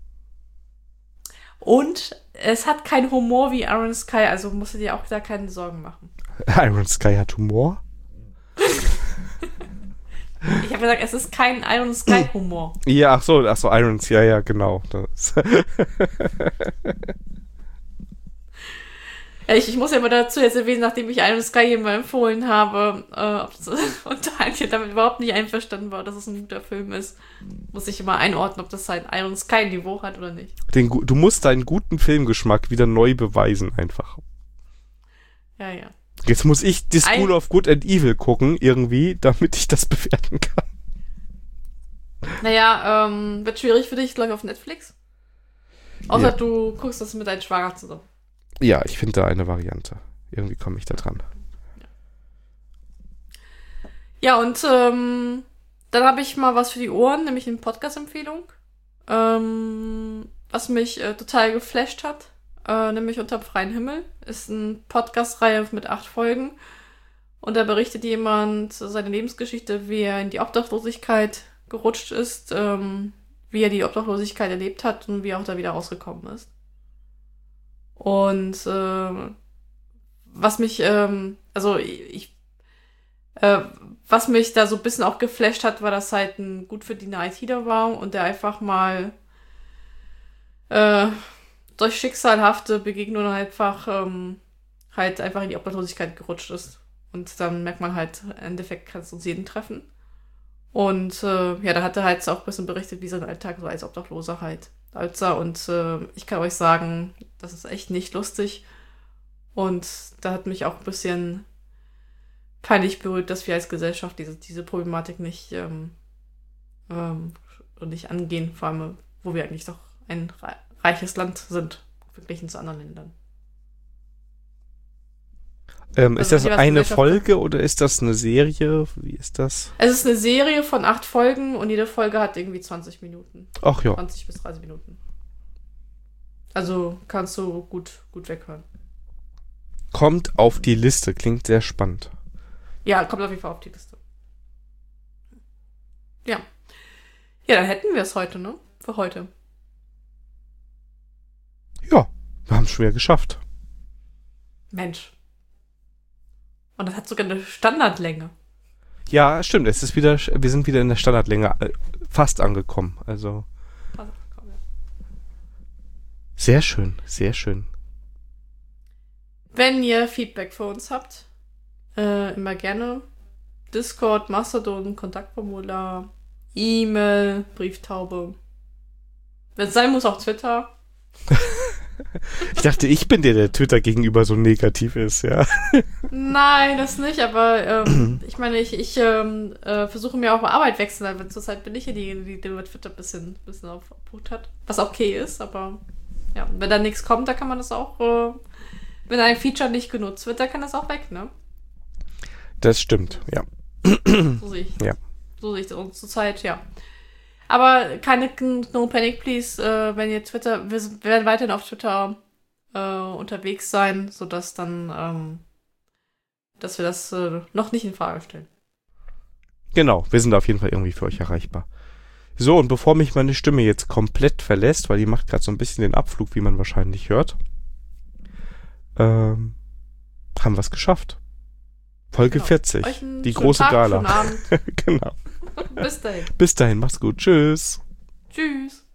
Und es hat keinen Humor wie Iron Sky, also musst du dir auch da keine Sorgen machen. Iron Sky hat Humor? Ich habe gesagt, es ist kein Iron Sky Humor. Ja, ach so, Iron Sky, ja, genau. Ich muss ja mal dazu jetzt erwähnen, nachdem ich Iron Sky hier mal empfohlen habe, und Daniel damit überhaupt nicht einverstanden war, dass es ein guter Film ist, muss ich immer einordnen, ob das ein Iron Sky Niveau hat oder nicht. Du musst deinen guten Filmgeschmack wieder neu beweisen, einfach. Ja, ja. Jetzt muss ich The School of Good and Evil gucken, irgendwie, damit ich das bewerten kann. Naja, wird schwierig für dich, glaube ich, auf Netflix. Außer du guckst das mit deinem Schwager zusammen. Ja, ich finde da eine Variante. Irgendwie komme ich da dran. Ja, und dann habe ich mal was für die Ohren, nämlich eine Podcast-Empfehlung, was mich total geflasht hat. Nämlich Unterm freien Himmel. Ist eine Podcast-Reihe mit 8 Folgen. Und da berichtet jemand seine Lebensgeschichte, wie er in die Obdachlosigkeit gerutscht ist, wie er die Obdachlosigkeit erlebt hat und wie er auch da wieder rausgekommen ist. Und was mich, was mich da so ein bisschen auch geflasht hat, war, dass halt ein gut verdienter ITler war und der einfach mal durch schicksalhafte Begegnungen halt einfach in die Obdachlosigkeit gerutscht ist. Und dann merkt man halt, im Endeffekt kann es uns jeden treffen. Und da hat er halt auch ein bisschen berichtet, wie sein Alltag so als Obdachloser halt aussah. Und ich kann euch sagen, das ist echt nicht lustig. Und da hat mich auch ein bisschen peinlich berührt, dass wir als Gesellschaft diese Problematik nicht angehen, vor allem, wo wir eigentlich doch ein reiches Land sind, verglichen zu anderen Ländern. Ist das eine Folge oder ist das eine Serie? Wie ist das? Es ist eine Serie von 8 Folgen und jede Folge hat irgendwie 20 Minuten. Ach ja. 20 bis 30 Minuten. Also kannst du gut weghören. Kommt auf die Liste, klingt sehr spannend. Ja, kommt auf jeden Fall auf die Liste. Ja. Ja, dann hätten wir es heute, ne? Für heute. Ja, wir haben es schon wieder geschafft. Mensch. Und das hat sogar eine Standardlänge. Ja, stimmt. Wir sind wieder in der Standardlänge fast angekommen. Also. Sehr schön, sehr schön. Wenn ihr Feedback für uns habt, immer gerne. Discord, Mastodon, Kontaktformular, E-Mail, Brieftaube. Wenn es sein muss, auch Twitter. Ich dachte, ich bin der Twitter gegenüber so negativ ist, ja. Nein, das nicht, aber ich meine, ich versuche mir auch Arbeit wechseln, weil zurzeit bin ich ja diejenige, die mit Twitter ein bisschen auf Punkt hat. Was okay ist, aber ja, wenn da nichts kommt, da kann man das auch, wenn ein Feature nicht genutzt wird, da kann das auch weg, ne? Das stimmt, ja. So sehe ich. Ja. So sehe ich das. Und zurzeit, ja. Aber keine No Panic, please, wenn ihr Twitter, wir werden weiterhin auf Twitter unterwegs sein, sodass dann, dass wir das noch nicht in Frage stellen. Genau, wir sind auf jeden Fall irgendwie für euch erreichbar. So, und bevor mich meine Stimme jetzt komplett verlässt, weil die macht gerade so ein bisschen den Abflug, wie man wahrscheinlich hört, haben wir es geschafft. Folge 40, die große Tag, Gala. schönen Abend. Genau. Bis dahin. Bis dahin, macht's gut. Tschüss. Tschüss.